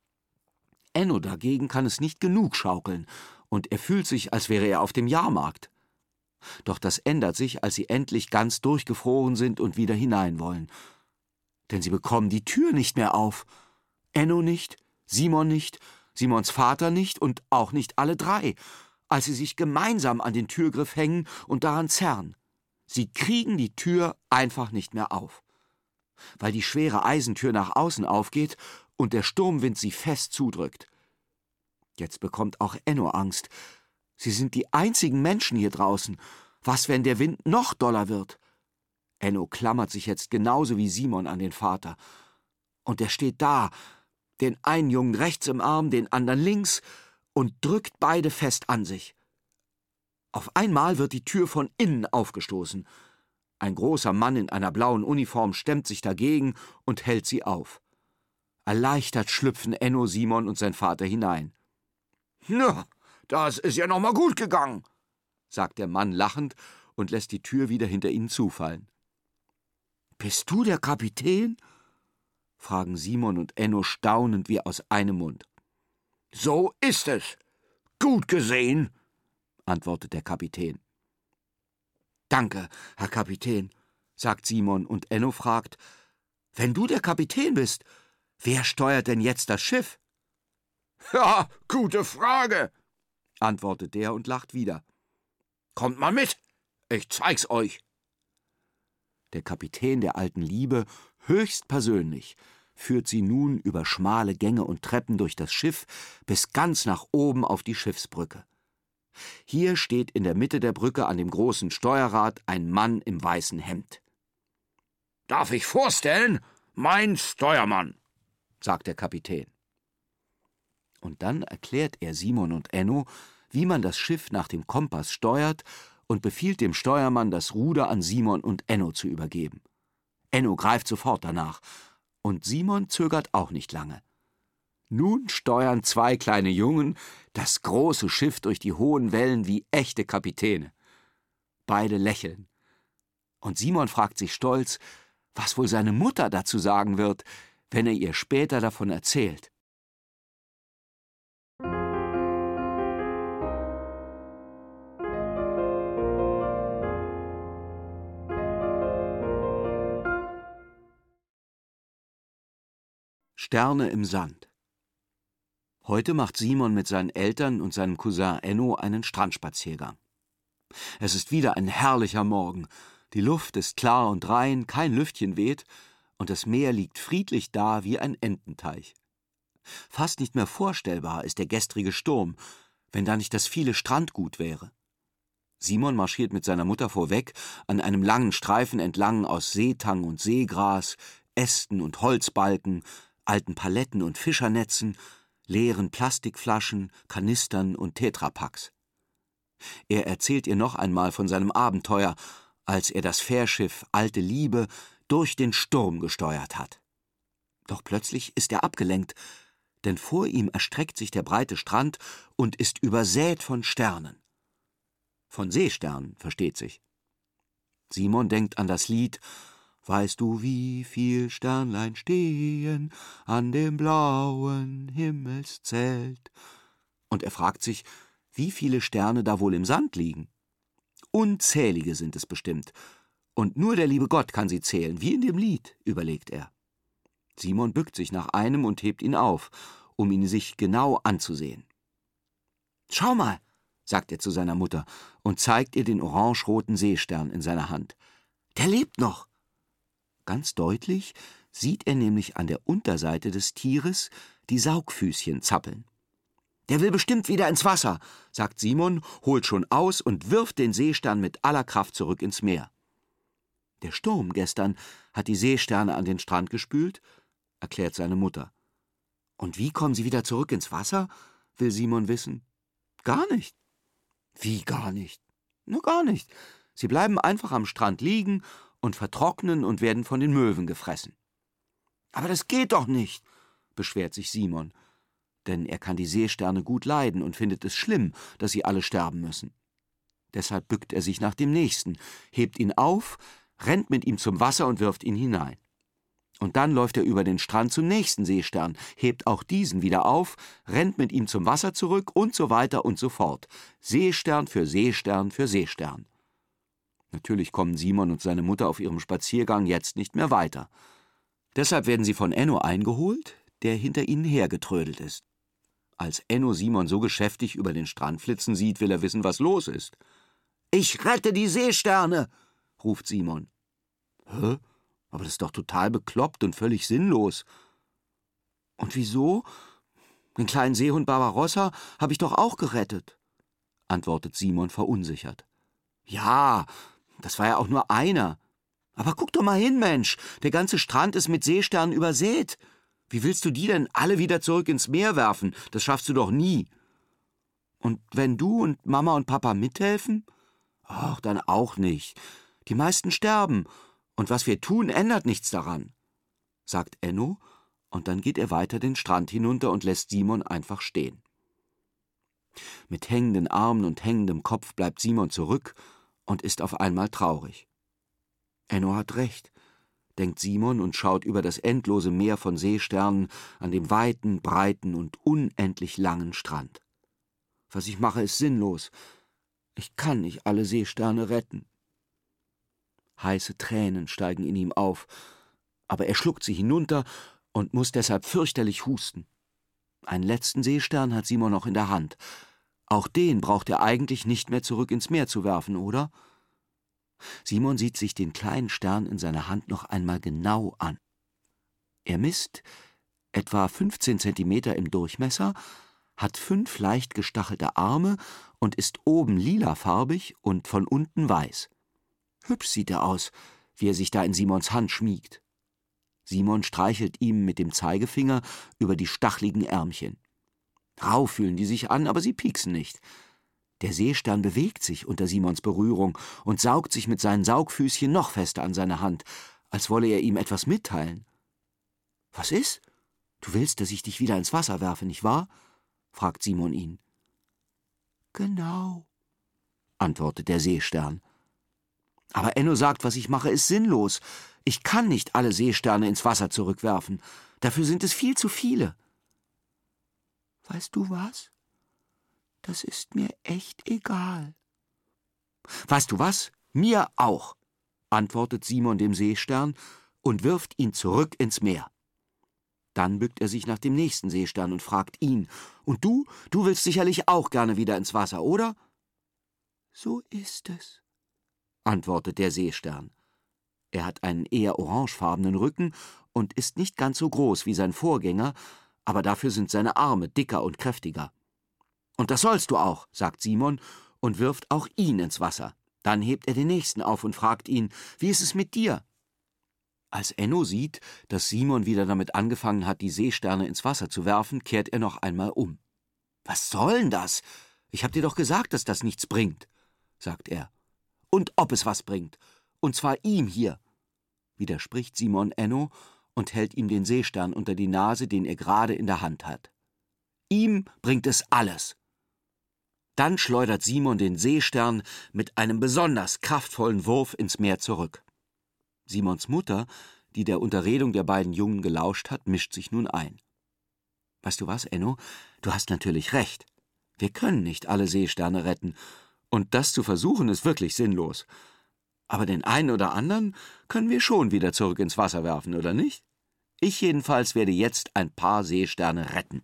Enno dagegen kann es nicht genug schaukeln, und er fühlt sich, als wäre er auf dem Jahrmarkt. Doch das ändert sich, als sie endlich ganz durchgefroren sind und wieder hinein wollen. Denn sie bekommen die Tür nicht mehr auf. Enno nicht, Simon nicht, Simons Vater nicht und auch nicht alle drei, als sie sich gemeinsam an den Türgriff hängen und daran zerren. Sie kriegen die Tür einfach nicht mehr auf. weil die schwere Eisentür nach außen aufgeht und der Sturmwind sie fest zudrückt. Jetzt bekommt auch Enno Angst. Sie sind die einzigen Menschen hier draußen. Was, wenn der Wind noch doller wird? Enno klammert sich jetzt genauso wie Simon an den Vater. Und er steht da, den einen Jungen rechts im Arm, den anderen links, und drückt beide fest an sich. Auf einmal wird die Tür von innen aufgestoßen. Ein großer Mann in einer blauen Uniform stemmt sich dagegen und hält sie auf. Erleichtert schlüpfen Enno, Simon und sein Vater hinein. »Na, das ist ja noch mal gut gegangen«, sagt der Mann lachend und lässt die Tür wieder hinter ihnen zufallen. »Bist du der Kapitän?« fragen Simon und Enno staunend wie aus einem Mund. »So ist es. Gut gesehen«, antwortet der Kapitän. »Danke, Herr Kapitän«, sagt Simon, und Enno fragt, »wenn du der Kapitän bist, wer steuert denn jetzt das Schiff?« »Ja, gute Frage«, antwortet der und lacht wieder. »Kommt mal mit, ich zeig's euch.« Der Kapitän der alten Liebe, höchstpersönlich, führt sie nun über schmale Gänge und Treppen durch das Schiff bis ganz nach oben auf die Schiffsbrücke. Hier steht in der Mitte der Brücke an dem großen Steuerrad ein Mann im weißen Hemd. »Darf ich vorstellen? Mein Steuermann«, sagt der Kapitän. Und dann erklärt er Simon und Enno, wie man das Schiff nach dem Kompass steuert, und befiehlt dem Steuermann, das Ruder an Simon und Enno zu übergeben. Enno greift sofort danach, und Simon zögert auch nicht lange. Nun steuern zwei kleine Jungen das große Schiff durch die hohen Wellen wie echte Kapitäne. Beide lächeln. Und Simon fragt sich stolz, was wohl seine Mutter dazu sagen wird, wenn er ihr später davon erzählt. Sterne im Sand. Heute macht Simon mit seinen Eltern und seinem Cousin Enno einen Strandspaziergang. Es ist wieder ein herrlicher Morgen. Die Luft ist klar und rein, kein Lüftchen weht, und das Meer liegt friedlich da wie ein Ententeich. Fast nicht mehr vorstellbar ist der gestrige Sturm, wenn da nicht das viele Strandgut wäre. Simon marschiert mit seiner Mutter vorweg an einem langen Streifen entlang aus Seetang und Seegras, Ästen und Holzbalken, alten Paletten und Fischernetzen, leeren Plastikflaschen, Kanistern und Tetrapacks. Er erzählt ihr noch einmal von seinem Abenteuer, als er das Fährschiff Alte Liebe durch den Sturm gesteuert hat. Doch plötzlich ist er abgelenkt, denn vor ihm erstreckt sich der breite Strand und ist übersät von Sternen. Von Seesternen, versteht sich. Simon denkt an das Lied »Weißt du, wie viel Sternlein stehen an dem blauen Himmelszelt?« Und er fragt sich, wie viele Sterne da wohl im Sand liegen. Unzählige sind es bestimmt, und nur der liebe Gott kann sie zählen, wie in dem Lied, überlegt er. Simon bückt sich nach einem und hebt ihn auf, um ihn sich genau anzusehen. »Schau mal«, sagt er zu seiner Mutter und zeigt ihr den orangeroten Seestern in seiner Hand. »Der lebt noch!« Ganz deutlich sieht er nämlich an der Unterseite des Tieres die Saugfüßchen zappeln. »Der will bestimmt wieder ins Wasser«, sagt Simon, holt schon aus und wirft den Seestern mit aller Kraft zurück ins Meer. »Der Sturm gestern hat die Seesterne an den Strand gespült«, erklärt seine Mutter. »Und wie kommen sie wieder zurück ins Wasser?«, will Simon wissen. »Gar nicht.« »Wie gar nicht?« »Nur gar nicht. Sie bleiben einfach am Strand liegen und vertrocknen und werden von den Möwen gefressen.« »Aber das geht doch nicht«, beschwert sich Simon, denn er kann die Seesterne gut leiden und findet es schlimm, dass sie alle sterben müssen. Deshalb bückt er sich nach dem Nächsten, hebt ihn auf, rennt mit ihm zum Wasser und wirft ihn hinein. Und dann läuft er über den Strand zum nächsten Seestern, hebt auch diesen wieder auf, rennt mit ihm zum Wasser zurück und so weiter und so fort. Seestern für Seestern für Seestern. Natürlich kommen Simon und seine Mutter auf ihrem Spaziergang jetzt nicht mehr weiter. Deshalb werden sie von Enno eingeholt, der hinter ihnen hergetrödelt ist. Als Enno Simon so geschäftig über den Strand flitzen sieht, will er wissen, was los ist. »Ich rette die Seesterne«, ruft Simon. »Hä? Aber das ist doch total bekloppt und völlig sinnlos. Und wieso? Den kleinen Seehund Barbarossa habe ich doch auch gerettet, antwortet Simon verunsichert. Ja, das war ja auch nur einer. Aber guck doch mal hin, Mensch, der ganze Strand ist mit Seesternen übersät. Wie willst du die denn alle wieder zurück ins Meer werfen? Das schaffst du doch nie. Und wenn du und Mama und Papa mithelfen? Ach, dann auch nicht. Die meisten sterben. Und was wir tun, ändert nichts daran, sagt Enno, und dann geht er weiter den Strand hinunter und lässt Simon einfach stehen. Mit hängenden Armen und hängendem Kopf bleibt Simon zurück und ist auf einmal traurig. Enno hat recht, denkt Simon und schaut über das endlose Meer von Seesternen an dem weiten, breiten und unendlich langen Strand. Was ich mache, ist sinnlos. Ich kann nicht alle Seesterne retten. Heiße Tränen steigen in ihm auf, aber er schluckt sie hinunter und muss deshalb fürchterlich husten. Einen letzten Seestern hat Simon noch in der Hand. Auch den braucht er eigentlich nicht mehr zurück ins Meer zu werfen, oder? Simon sieht sich den kleinen Stern in seiner Hand noch einmal genau an. Er misst etwa 15 Zentimeter im Durchmesser, hat 5 leicht gestachelte Arme und ist oben lilafarbig und von unten weiß. Hübsch sieht er aus, wie er sich da in Simons Hand schmiegt. Simon streichelt ihm mit dem Zeigefinger über die stachligen Ärmchen. Rau fühlen die sich an, aber sie pieksen nicht. Der Seestern bewegt sich unter Simons Berührung und saugt sich mit seinen Saugfüßchen noch fester an seine Hand, als wolle er ihm etwas mitteilen. »Was ist? Du willst, dass ich dich wieder ins Wasser werfe, nicht wahr?« fragt Simon ihn. »Genau«, antwortet der Seestern. »Aber Enno sagt, was ich mache, ist sinnlos. Ich kann nicht alle Seesterne ins Wasser zurückwerfen. Dafür sind es viel zu viele.« »Weißt du was? Das ist mir echt egal.« »Weißt du was? Mir auch«, antwortet Simon dem Seestern und wirft ihn zurück ins Meer. Dann bückt er sich nach dem nächsten Seestern und fragt ihn, »Und du? Du willst sicherlich auch gerne wieder ins Wasser, oder?« »So ist es«, antwortet der Seestern. Er hat einen eher orangefarbenen Rücken und ist nicht ganz so groß wie sein Vorgänger, aber dafür sind seine Arme dicker und kräftiger. »Und das sollst du auch«, sagt Simon und wirft auch ihn ins Wasser. Dann hebt er den nächsten auf und fragt ihn, »Wie ist es mit dir?« Als Enno sieht, dass Simon wieder damit angefangen hat, die Seesterne ins Wasser zu werfen, kehrt er noch einmal um. »Was soll denn das? Ich hab dir doch gesagt, dass das nichts bringt«, sagt er. »Und ob es was bringt. Und zwar ihm hier«, widerspricht Simon Enno und hält ihm den Seestern unter die Nase, den er gerade in der Hand hat. »Ihm bringt es alles.« Dann schleudert Simon den Seestern mit einem besonders kraftvollen Wurf ins Meer zurück. Simons Mutter, die der Unterredung der beiden Jungen gelauscht hat, mischt sich nun ein. »Weißt du was, Enno? Du hast natürlich recht. Wir können nicht alle Seesterne retten. Und das zu versuchen, ist wirklich sinnlos. Aber den einen oder anderen können wir schon wieder zurück ins Wasser werfen, oder nicht? Ich jedenfalls werde jetzt ein paar Seesterne retten.«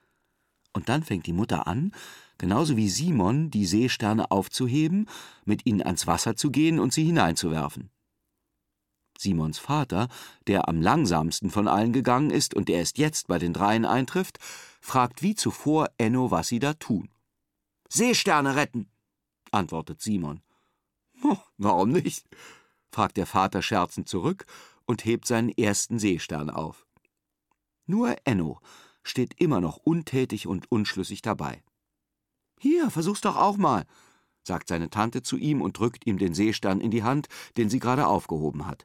Und dann fängt die Mutter an, genauso wie Simon, die Seesterne aufzuheben, mit ihnen ans Wasser zu gehen und sie hineinzuwerfen. Simons Vater, der am langsamsten von allen gegangen ist und der erst jetzt bei den dreien eintrifft, fragt wie zuvor Enno, was sie da tun. »Seesterne retten«, antwortet Simon. »Warum nicht?«, fragt der Vater scherzend zurück und hebt seinen ersten Seestern auf. Nur Enno steht immer noch untätig und unschlüssig dabei. »Hier, versuch's doch auch mal«, sagt seine Tante zu ihm und drückt ihm den Seestern in die Hand, den sie gerade aufgehoben hat.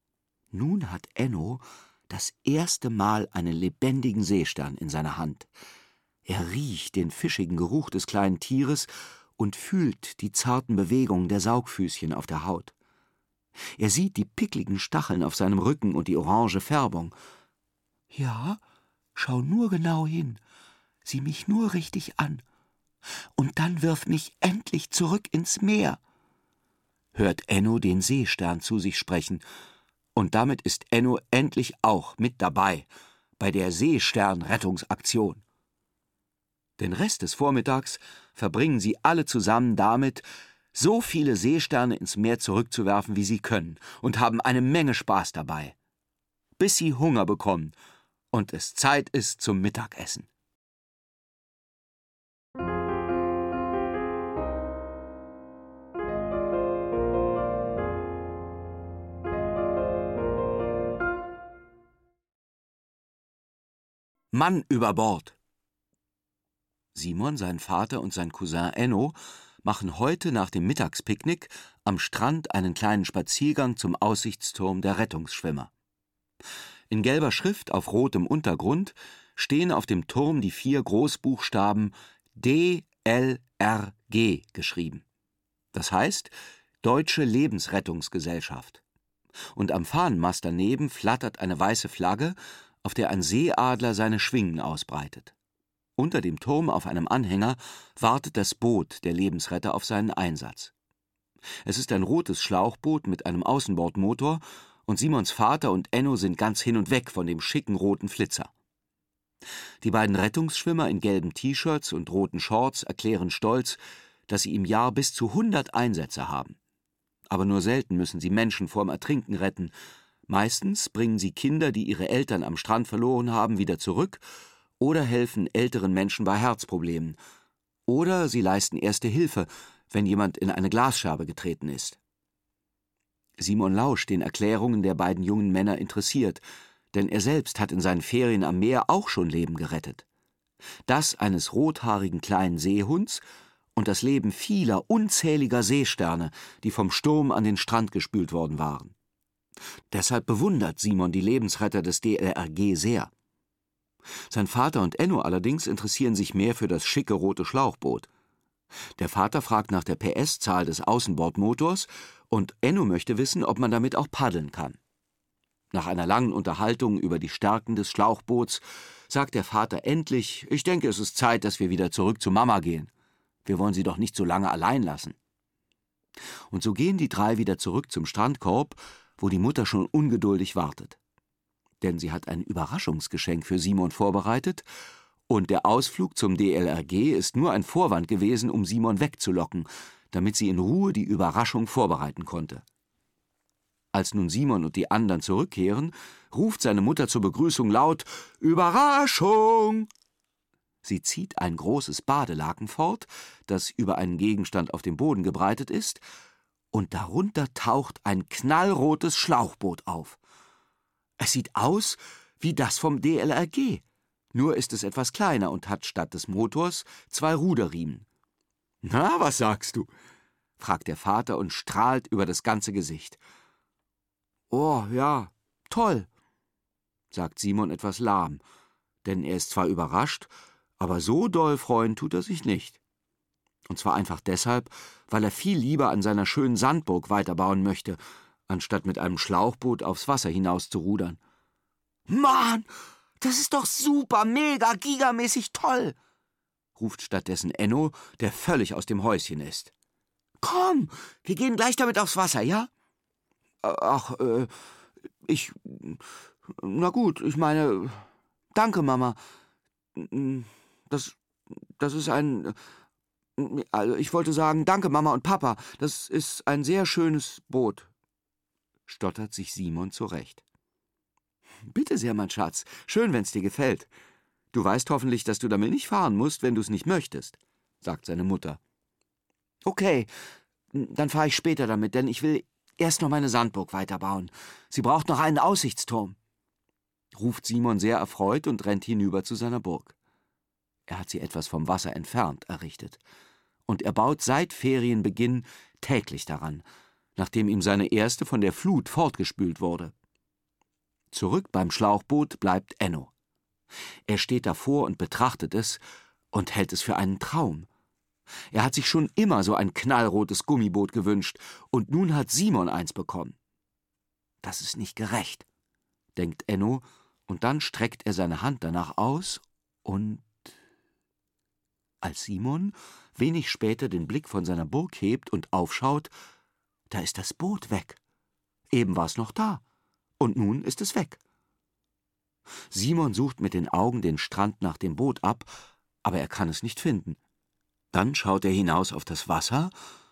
Nun hat Enno das erste Mal einen lebendigen Seestern in seiner Hand. Er riecht den fischigen Geruch des kleinen Tieres und fühlt die zarten Bewegungen der Saugfüßchen auf der Haut. Er sieht die pickligen Stacheln auf seinem Rücken und die orange Färbung. »Ja, schau nur genau hin, sieh mich nur richtig an. Und dann wirf mich endlich zurück ins Meer«, hört Enno den Seestern zu sich sprechen. Und damit ist Enno endlich auch mit dabei bei der Seestern-Rettungsaktion. Den Rest des Vormittags verbringen sie alle zusammen damit, so viele Seesterne ins Meer zurückzuwerfen, wie sie können, und haben eine Menge Spaß dabei, bis sie Hunger bekommen und es Zeit ist zum Mittagessen. Mann über Bord! Simon, sein Vater und sein Cousin Enno machen heute nach dem Mittagspicknick am Strand einen kleinen Spaziergang zum Aussichtsturm der Rettungsschwimmer. In gelber Schrift auf rotem Untergrund stehen auf dem Turm die 4 Großbuchstaben DLRG geschrieben. Das heißt Deutsche Lebensrettungsgesellschaft. Und am Fahnenmast daneben flattert eine weiße Flagge, auf der ein Seeadler seine Schwingen ausbreitet. Unter dem Turm auf einem Anhänger wartet das Boot der Lebensretter auf seinen Einsatz. Es ist ein rotes Schlauchboot mit einem Außenbordmotor, und Simons Vater und Enno sind ganz hin und weg von dem schicken roten Flitzer. Die beiden Rettungsschwimmer in gelben T-Shirts und roten Shorts erklären stolz, dass sie im Jahr bis zu 100 Einsätze haben. Aber nur selten müssen sie Menschen vorm Ertrinken retten. Meistens bringen sie Kinder, die ihre Eltern am Strand verloren haben, wieder zurück oder helfen älteren Menschen bei Herzproblemen. Oder sie leisten erste Hilfe, wenn jemand in eine Glasscherbe getreten ist. Simon lauscht den Erklärungen der beiden jungen Männer interessiert, denn er selbst hat in seinen Ferien am Meer auch schon Leben gerettet. Das eines rothaarigen kleinen Seehunds und das Leben vieler unzähliger Seesterne, die vom Sturm an den Strand gespült worden waren. Deshalb bewundert Simon die Lebensretter des DLRG sehr. Sein Vater und Enno allerdings interessieren sich mehr für das schicke rote Schlauchboot. Der Vater fragt nach der PS-Zahl des Außenbordmotors und Enno möchte wissen, ob man damit auch paddeln kann. Nach einer langen Unterhaltung über die Stärken des Schlauchboots sagt der Vater endlich: Ich denke, es ist Zeit, dass wir wieder zurück zu Mama gehen. Wir wollen sie doch nicht so lange allein lassen. Und so gehen die 3 wieder zurück zum Strandkorb, wo die Mutter schon ungeduldig wartet. Denn sie hat ein Überraschungsgeschenk für Simon vorbereitet, und der Ausflug zum DLRG ist nur ein Vorwand gewesen, um Simon wegzulocken, damit sie in Ruhe die Überraschung vorbereiten konnte. Als nun Simon und die anderen zurückkehren, ruft seine Mutter zur Begrüßung laut: Überraschung! Sie zieht ein großes Badelaken fort, das über einen Gegenstand auf dem Boden gebreitet ist, und darunter taucht ein knallrotes Schlauchboot auf. Es sieht aus wie das vom DLRG, nur ist es etwas kleiner und hat statt des Motors 2 Ruderriemen. »Na, was sagst du?« fragt der Vater und strahlt über das ganze Gesicht. »Oh, ja, toll«, sagt Simon etwas lahm, denn er ist zwar überrascht, aber so doll freuen tut er sich nicht. Und zwar einfach deshalb, weil er viel lieber an seiner schönen Sandburg weiterbauen möchte, anstatt mit einem Schlauchboot aufs Wasser hinaus zu rudern. »Mann, das ist doch super, mega, gigamäßig toll«, ruft stattdessen Enno, der völlig aus dem Häuschen ist. »Komm, wir gehen gleich damit aufs Wasser, ja?« »Ach, na gut, ich meine, danke, Mama. Das ist also ich wollte sagen, danke, Mama und Papa, das ist ein sehr schönes Boot«, stottert sich Simon zurecht. »Bitte sehr, mein Schatz, schön, wenn's dir gefällt. Du weißt hoffentlich, dass du damit nicht fahren musst, wenn du's nicht möchtest«, sagt seine Mutter. »Okay, dann fahre ich später damit, denn ich will erst noch meine Sandburg weiterbauen. Sie braucht noch einen Aussichtsturm«, ruft Simon sehr erfreut und rennt hinüber zu seiner Burg. Er hat sie etwas vom Wasser entfernt errichtet. Und er baut seit Ferienbeginn täglich daran, nachdem ihm seine erste von der Flut fortgespült wurde. Zurück beim Schlauchboot bleibt Enno. Er steht davor und betrachtet es und hält es für einen Traum. Er hat sich schon immer so ein knallrotes Gummiboot gewünscht, und nun hat Simon eins bekommen. Das ist nicht gerecht, denkt Enno, und dann streckt er seine Hand danach aus und... Als Simon wenig später den Blick von seiner Burg hebt und aufschaut, da ist das Boot weg. Eben war es noch da, und nun ist es weg. Simon sucht mit den Augen den Strand nach dem Boot ab, aber er kann es nicht finden. Dann schaut er hinaus auf das Wasser,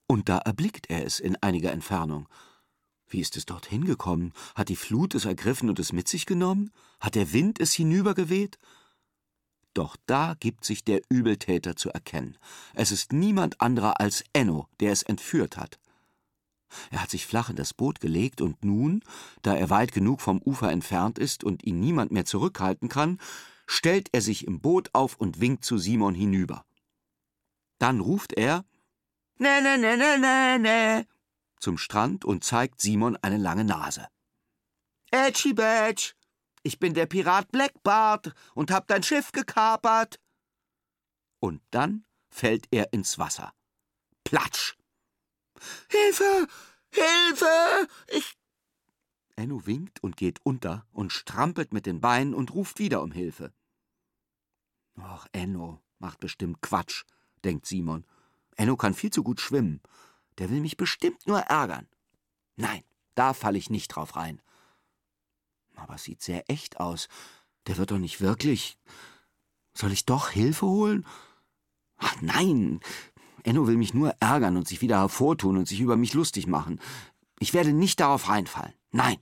Und da erblickt er es in einiger Entfernung. Wie ist es dorthin gekommen? Hat die Flut es ergriffen und es mit sich genommen? Hat der Wind es hinübergeweht? Doch da gibt sich der Übeltäter zu erkennen. Es ist niemand anderer als Enno, der es entführt hat. Er hat sich flach in das Boot gelegt und nun, da er weit genug vom Ufer entfernt ist und ihn niemand mehr zurückhalten kann, stellt er sich im Boot auf und winkt zu Simon hinüber. Dann ruft er »Ne, ne, ne, ne, ne, ne« zum Strand und zeigt Simon eine lange Nase. »Ätschi Bätsch, ich bin der Pirat Blackbart und hab dein Schiff gekapert.« Und dann fällt er ins Wasser. Platsch! »Hilfe! Hilfe! Enno winkt und geht unter und strampelt mit den Beinen und ruft wieder um Hilfe. »Ach, Enno macht bestimmt Quatsch«, denkt Simon. »Enno kann viel zu gut schwimmen. Der will mich bestimmt nur ärgern. Nein, da falle ich nicht drauf rein. Aber es sieht sehr echt aus. Der wird doch nicht wirklich. Soll ich doch Hilfe holen? Ach nein, Enno will mich nur ärgern und sich wieder hervortun und sich über mich lustig machen. Ich werde nicht darauf reinfallen. Nein.«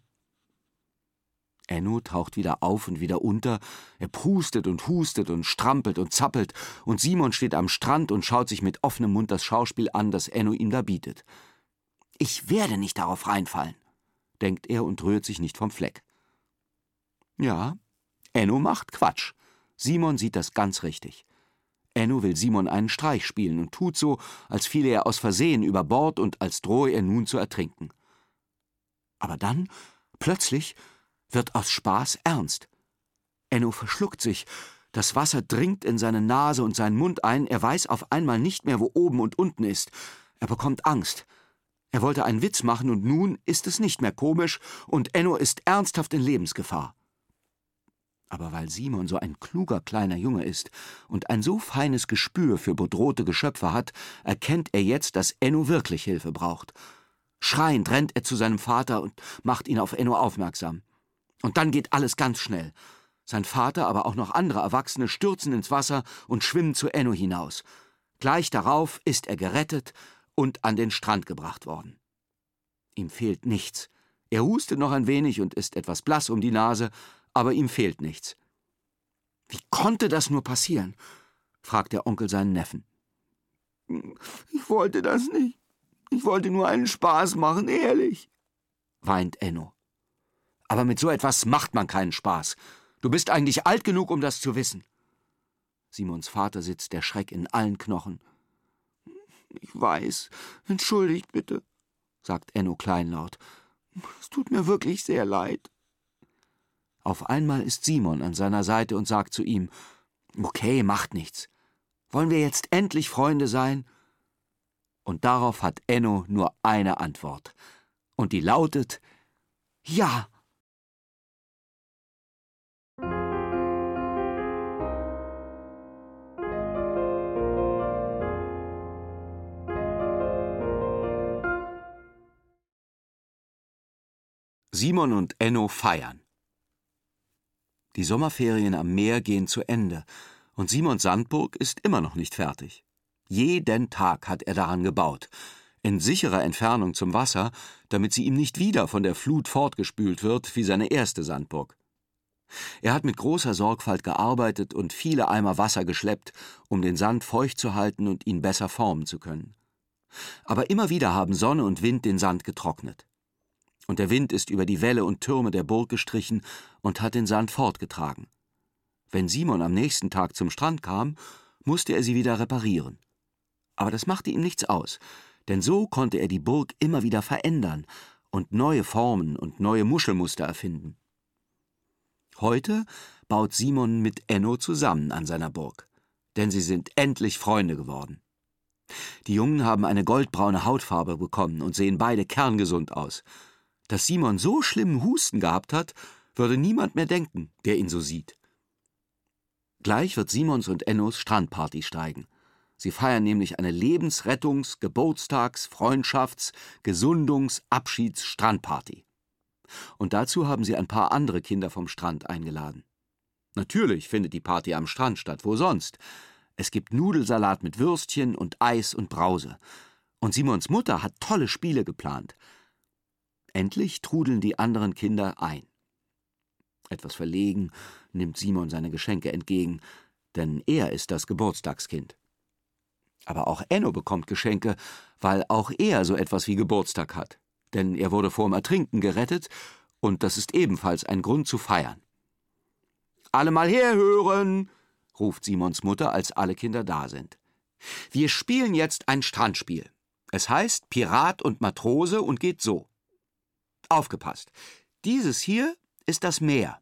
Enno taucht wieder auf und wieder unter. Er prustet und strampelt und zappelt. Und Simon steht am Strand und schaut sich mit offenem Mund das Schauspiel an, das Enno ihm da bietet. »Ich werde nicht darauf reinfallen«, denkt er und rührt sich nicht vom Fleck. Ja, Enno macht Quatsch. Simon sieht das ganz richtig. Enno will Simon einen Streich spielen und tut so, als fiele er aus Versehen über Bord und als drohe er nun zu ertrinken. Aber dann, plötzlich, wird aus Spaß ernst. Enno verschluckt sich. Das Wasser dringt in seine Nase und seinen Mund ein. Er weiß auf einmal nicht mehr, wo oben und unten ist. Er bekommt Angst. Er wollte einen Witz machen und nun ist es nicht mehr komisch und Enno ist ernsthaft in Lebensgefahr. Aber weil Simon so ein kluger kleiner Junge ist und ein so feines Gespür für bedrohte Geschöpfe hat, erkennt er jetzt, dass Enno wirklich Hilfe braucht. Schreiend rennt er zu seinem Vater und macht ihn auf Enno aufmerksam. Und dann geht alles ganz schnell. Sein Vater, aber auch noch andere Erwachsene stürzen ins Wasser und schwimmen zu Enno hinaus. Gleich darauf ist er gerettet und an den Strand gebracht worden. Ihm fehlt nichts. Er hustet noch ein wenig und ist etwas blass um die Nase, aber ihm fehlt nichts. »Wie konnte das nur passieren?« fragt der Onkel seinen Neffen. »Ich wollte das nicht. Ich wollte nur einen Spaß machen, ehrlich«, weint Enno. »Aber mit so etwas macht man keinen Spaß. Du bist eigentlich alt genug, um das zu wissen.« Simons Vater sitzt der Schreck in allen Knochen. »Ich weiß. Entschuldigt bitte«, sagt Enno kleinlaut. »Es tut mir wirklich sehr leid.« Auf einmal ist Simon an seiner Seite und sagt zu ihm: »Okay, macht nichts. Wollen wir jetzt endlich Freunde sein?« Und darauf hat Enno nur eine Antwort. Und die lautet: »Ja!« Simon und Enno feiern. Die Sommerferien am Meer gehen zu Ende und Simons Sandburg ist immer noch nicht fertig. Jeden Tag hat er daran gebaut, in sicherer Entfernung zum Wasser, damit sie ihm nicht wieder von der Flut fortgespült wird wie seine erste Sandburg. Er hat mit großer Sorgfalt gearbeitet und viele Eimer Wasser geschleppt, um den Sand feucht zu halten und ihn besser formen zu können. Aber immer wieder haben Sonne und Wind den Sand getrocknet. Und der Wind ist über die Wälle und Türme der Burg gestrichen und hat den Sand fortgetragen. Wenn Simon am nächsten Tag zum Strand kam, musste er sie wieder reparieren. Aber das machte ihm nichts aus, denn so konnte er die Burg immer wieder verändern und neue Formen und neue Muschelmuster erfinden. Heute baut Simon mit Enno zusammen an seiner Burg, denn sie sind endlich Freunde geworden. Die Jungen haben eine goldbraune Hautfarbe bekommen und sehen beide kerngesund aus. Dass Simon so schlimmen Husten gehabt hat, würde niemand mehr denken, der ihn so sieht. Gleich wird Simons und Ennos Strandparty steigen. Sie feiern nämlich eine Lebensrettungs-, Geburtstags-, Freundschafts-, Gesundungs-, Abschieds-, Strandparty. Und dazu haben sie ein paar andere Kinder vom Strand eingeladen. Natürlich findet die Party am Strand statt, wo sonst? Es gibt Nudelsalat mit Würstchen und Eis und Brause. Und Simons Mutter hat tolle Spiele geplant. Endlich trudeln die anderen Kinder ein. Etwas verlegen nimmt Simon seine Geschenke entgegen, denn er ist das Geburtstagskind. Aber auch Enno bekommt Geschenke, weil auch er so etwas wie Geburtstag hat. Denn er wurde vorm Ertrinken gerettet, und das ist ebenfalls ein Grund zu feiern. »Alle mal herhören«, ruft Simons Mutter, als alle Kinder da sind. »Wir spielen jetzt ein Strandspiel. Es heißt Pirat und Matrose und geht so. Aufgepasst, dieses hier ist das Meer.«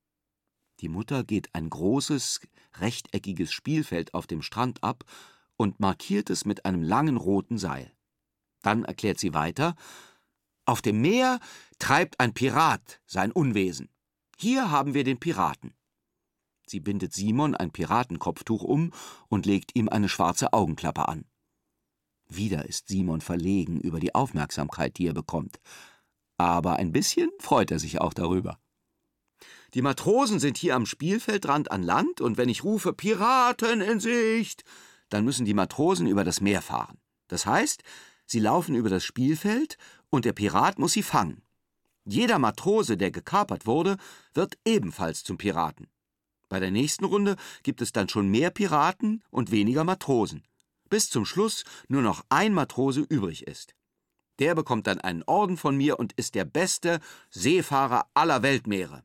Die Mutter geht ein großes, rechteckiges Spielfeld auf dem Strand ab und markiert es mit einem langen roten Seil. Dann erklärt sie weiter: »Auf dem Meer treibt ein Pirat sein Unwesen. Hier haben wir den Piraten.« Sie bindet Simon ein Piratenkopftuch um und legt ihm eine schwarze Augenklappe an. Wieder ist Simon verlegen über die Aufmerksamkeit, die er bekommt. Aber ein bisschen freut er sich auch darüber. Die Matrosen sind hier am Spielfeldrand an Land, und wenn ich rufe »Piraten in Sicht«, dann müssen die Matrosen über das Meer fahren. Das heißt, sie laufen über das Spielfeld und der Pirat muss sie fangen. Jeder Matrose, der gekapert wurde, wird ebenfalls zum Piraten. Bei der nächsten Runde gibt es dann schon mehr Piraten und weniger Matrosen, bis zum Schluss nur noch ein Matrose übrig ist. Der bekommt dann einen Orden von mir und ist der beste Seefahrer aller Weltmeere.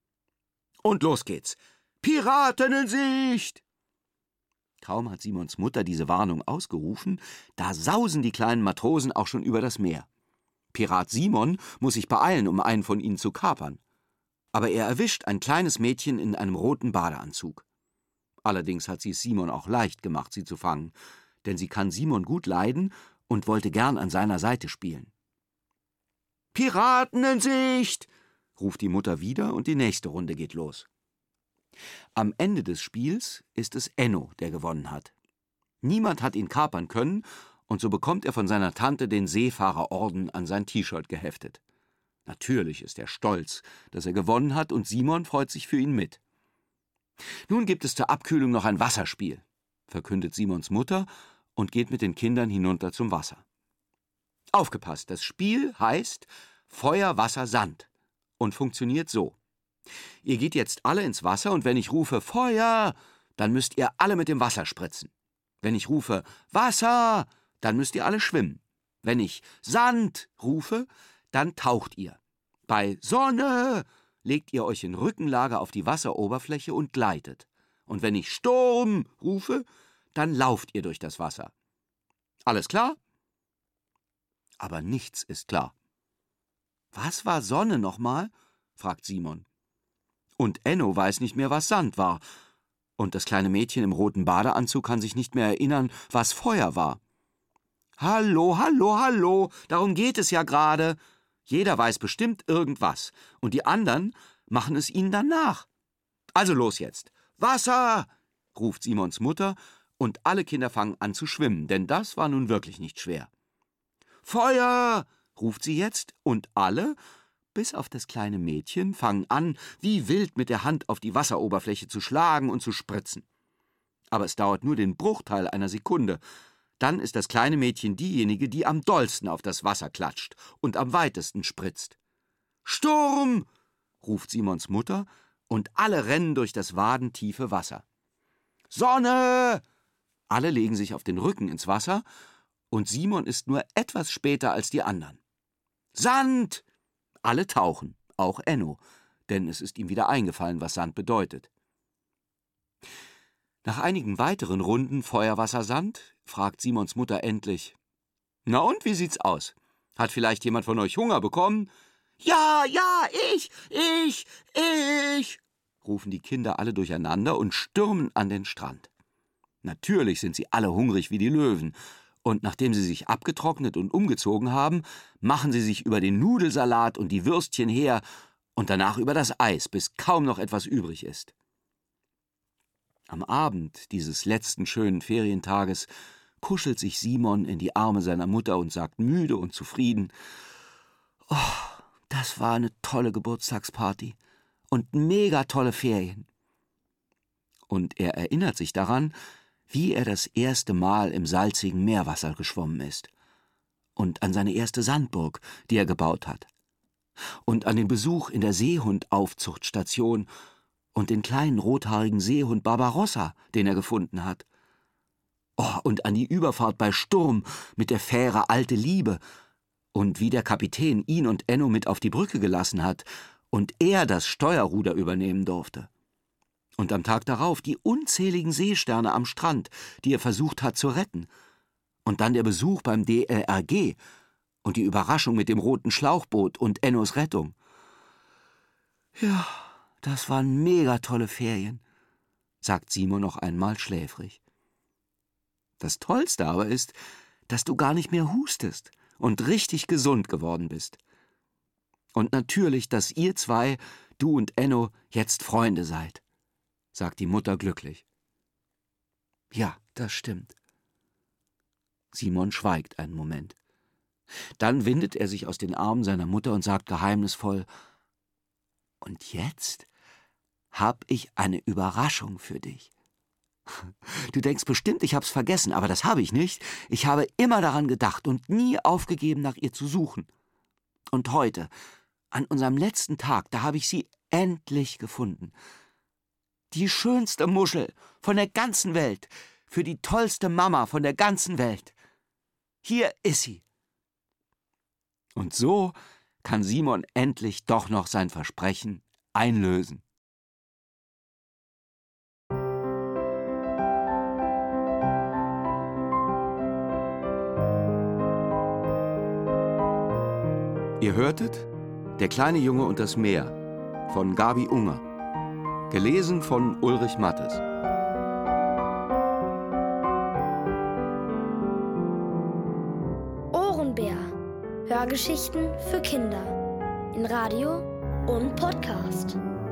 Und los geht's. Piraten in Sicht! Kaum hat Simons Mutter diese Warnung ausgerufen, da sausen die kleinen Matrosen auch schon über das Meer. Pirat Simon muss sich beeilen, um einen von ihnen zu kapern. Aber er erwischt ein kleines Mädchen in einem roten Badeanzug. Allerdings hat sie es Simon auch leicht gemacht, sie zu fangen, denn sie kann Simon gut leiden und wollte gern an seiner Seite spielen. »Piraten in Sicht!« ruft die Mutter wieder, und die nächste Runde geht los. Am Ende des Spiels ist es Enno, der gewonnen hat. Niemand hat ihn kapern können, und so bekommt er von seiner Tante den Seefahrerorden an sein T-Shirt geheftet. Natürlich ist er stolz, dass er gewonnen hat, und Simon freut sich für ihn mit. »Nun gibt es zur Abkühlung noch ein Wasserspiel«, verkündet Simons Mutter und geht mit den Kindern hinunter zum Wasser. Aufgepasst, das Spiel heißt Feuer, Wasser, Sand und funktioniert so. Ihr geht jetzt alle ins Wasser, und wenn ich rufe »Feuer«, dann müsst ihr alle mit dem Wasser spritzen. Wenn ich rufe »Wasser«, dann müsst ihr alle schwimmen. Wenn ich »Sand« rufe, dann taucht ihr. Bei »Sonne« legt ihr euch in Rückenlage auf die Wasseroberfläche und gleitet. Und wenn ich »Sturm« rufe, dann lauft ihr durch das Wasser. Alles klar? Aber nichts ist klar. »Was war Sonne nochmal?« fragt Simon. Und Enno weiß nicht mehr, was Sand war. Und das kleine Mädchen im roten Badeanzug kann sich nicht mehr erinnern, was Feuer war. »Hallo, hallo, hallo, darum geht es ja gerade. Jeder weiß bestimmt irgendwas, und die anderen machen es ihnen dann nach. Also los jetzt. Wasser«, ruft Simons Mutter, und alle Kinder fangen an zu schwimmen, denn das war nun wirklich nicht schwer. »Feuer«, ruft sie jetzt, und alle, bis auf das kleine Mädchen, fangen an, wie wild mit der Hand auf die Wasseroberfläche zu schlagen und zu spritzen. Aber es dauert nur den Bruchteil einer Sekunde. Dann ist das kleine Mädchen diejenige, die am dollsten auf das Wasser klatscht und am weitesten spritzt. »Sturm«, ruft Simons Mutter, und alle rennen durch das wadentiefe Wasser. »Sonne«, alle legen sich auf den Rücken ins Wasser, und Simon ist nur etwas später als die anderen. »Sand«, alle tauchen, auch Enno, denn es ist ihm wieder eingefallen, was Sand bedeutet. Nach einigen weiteren Runden Feuer, Wasser, Sand fragt Simons Mutter endlich: »Na und, wie sieht's aus? Hat vielleicht jemand von euch Hunger bekommen?« »Ja, ja, ich«, rufen die Kinder alle durcheinander und stürmen an den Strand. Natürlich sind sie alle hungrig wie die Löwen, und nachdem sie sich abgetrocknet und umgezogen haben, machen sie sich über den Nudelsalat und die Würstchen her und danach über das Eis, bis kaum noch etwas übrig ist. Am Abend dieses letzten schönen Ferientages kuschelt sich Simon in die Arme seiner Mutter und sagt müde und zufrieden: »Oh, das war eine tolle Geburtstagsparty und mega tolle Ferien.« Und er erinnert sich daran, wie er das erste Mal im salzigen Meerwasser geschwommen ist und an seine erste Sandburg, die er gebaut hat. Und an den Besuch in der Seehundaufzuchtstation und den kleinen rothaarigen Seehund Barbarossa, den er gefunden hat. Oh, und an die Überfahrt bei Sturm mit der Fähre Alte Liebe und wie der Kapitän ihn und Enno mit auf die Brücke gelassen hat und er das Steuerruder übernehmen durfte. Und am Tag darauf die unzähligen Seesterne am Strand, die er versucht hat zu retten. Und dann der Besuch beim DLRG und die Überraschung mit dem roten Schlauchboot und Ennos Rettung. Ja, das waren mega tolle Ferien, sagt Simon noch einmal schläfrig. Das Tollste aber ist, dass du gar nicht mehr hustest und richtig gesund geworden bist. Und natürlich, dass ihr zwei, du und Enno, jetzt Freunde seid, sagt die Mutter glücklich. Ja, das stimmt. Simon schweigt einen Moment. Dann windet er sich aus den Armen seiner Mutter und sagt geheimnisvoll: Und jetzt hab ich eine Überraschung für dich. Du denkst bestimmt, ich hab's vergessen, aber das habe ich nicht. Ich habe immer daran gedacht und nie aufgegeben, nach ihr zu suchen. Und heute, an unserem letzten Tag, da habe ich sie endlich gefunden. Die schönste Muschel von der ganzen Welt, für die tollste Mama von der ganzen Welt. Hier ist sie. Und so kann Simon endlich doch noch sein Versprechen einlösen. Ihr hörtet Der kleine Junge und das Meer von Gabi Unger. Gelesen von Ulrich Mattes. Ohrenbär. Hörgeschichten für Kinder. In Radio und Podcast.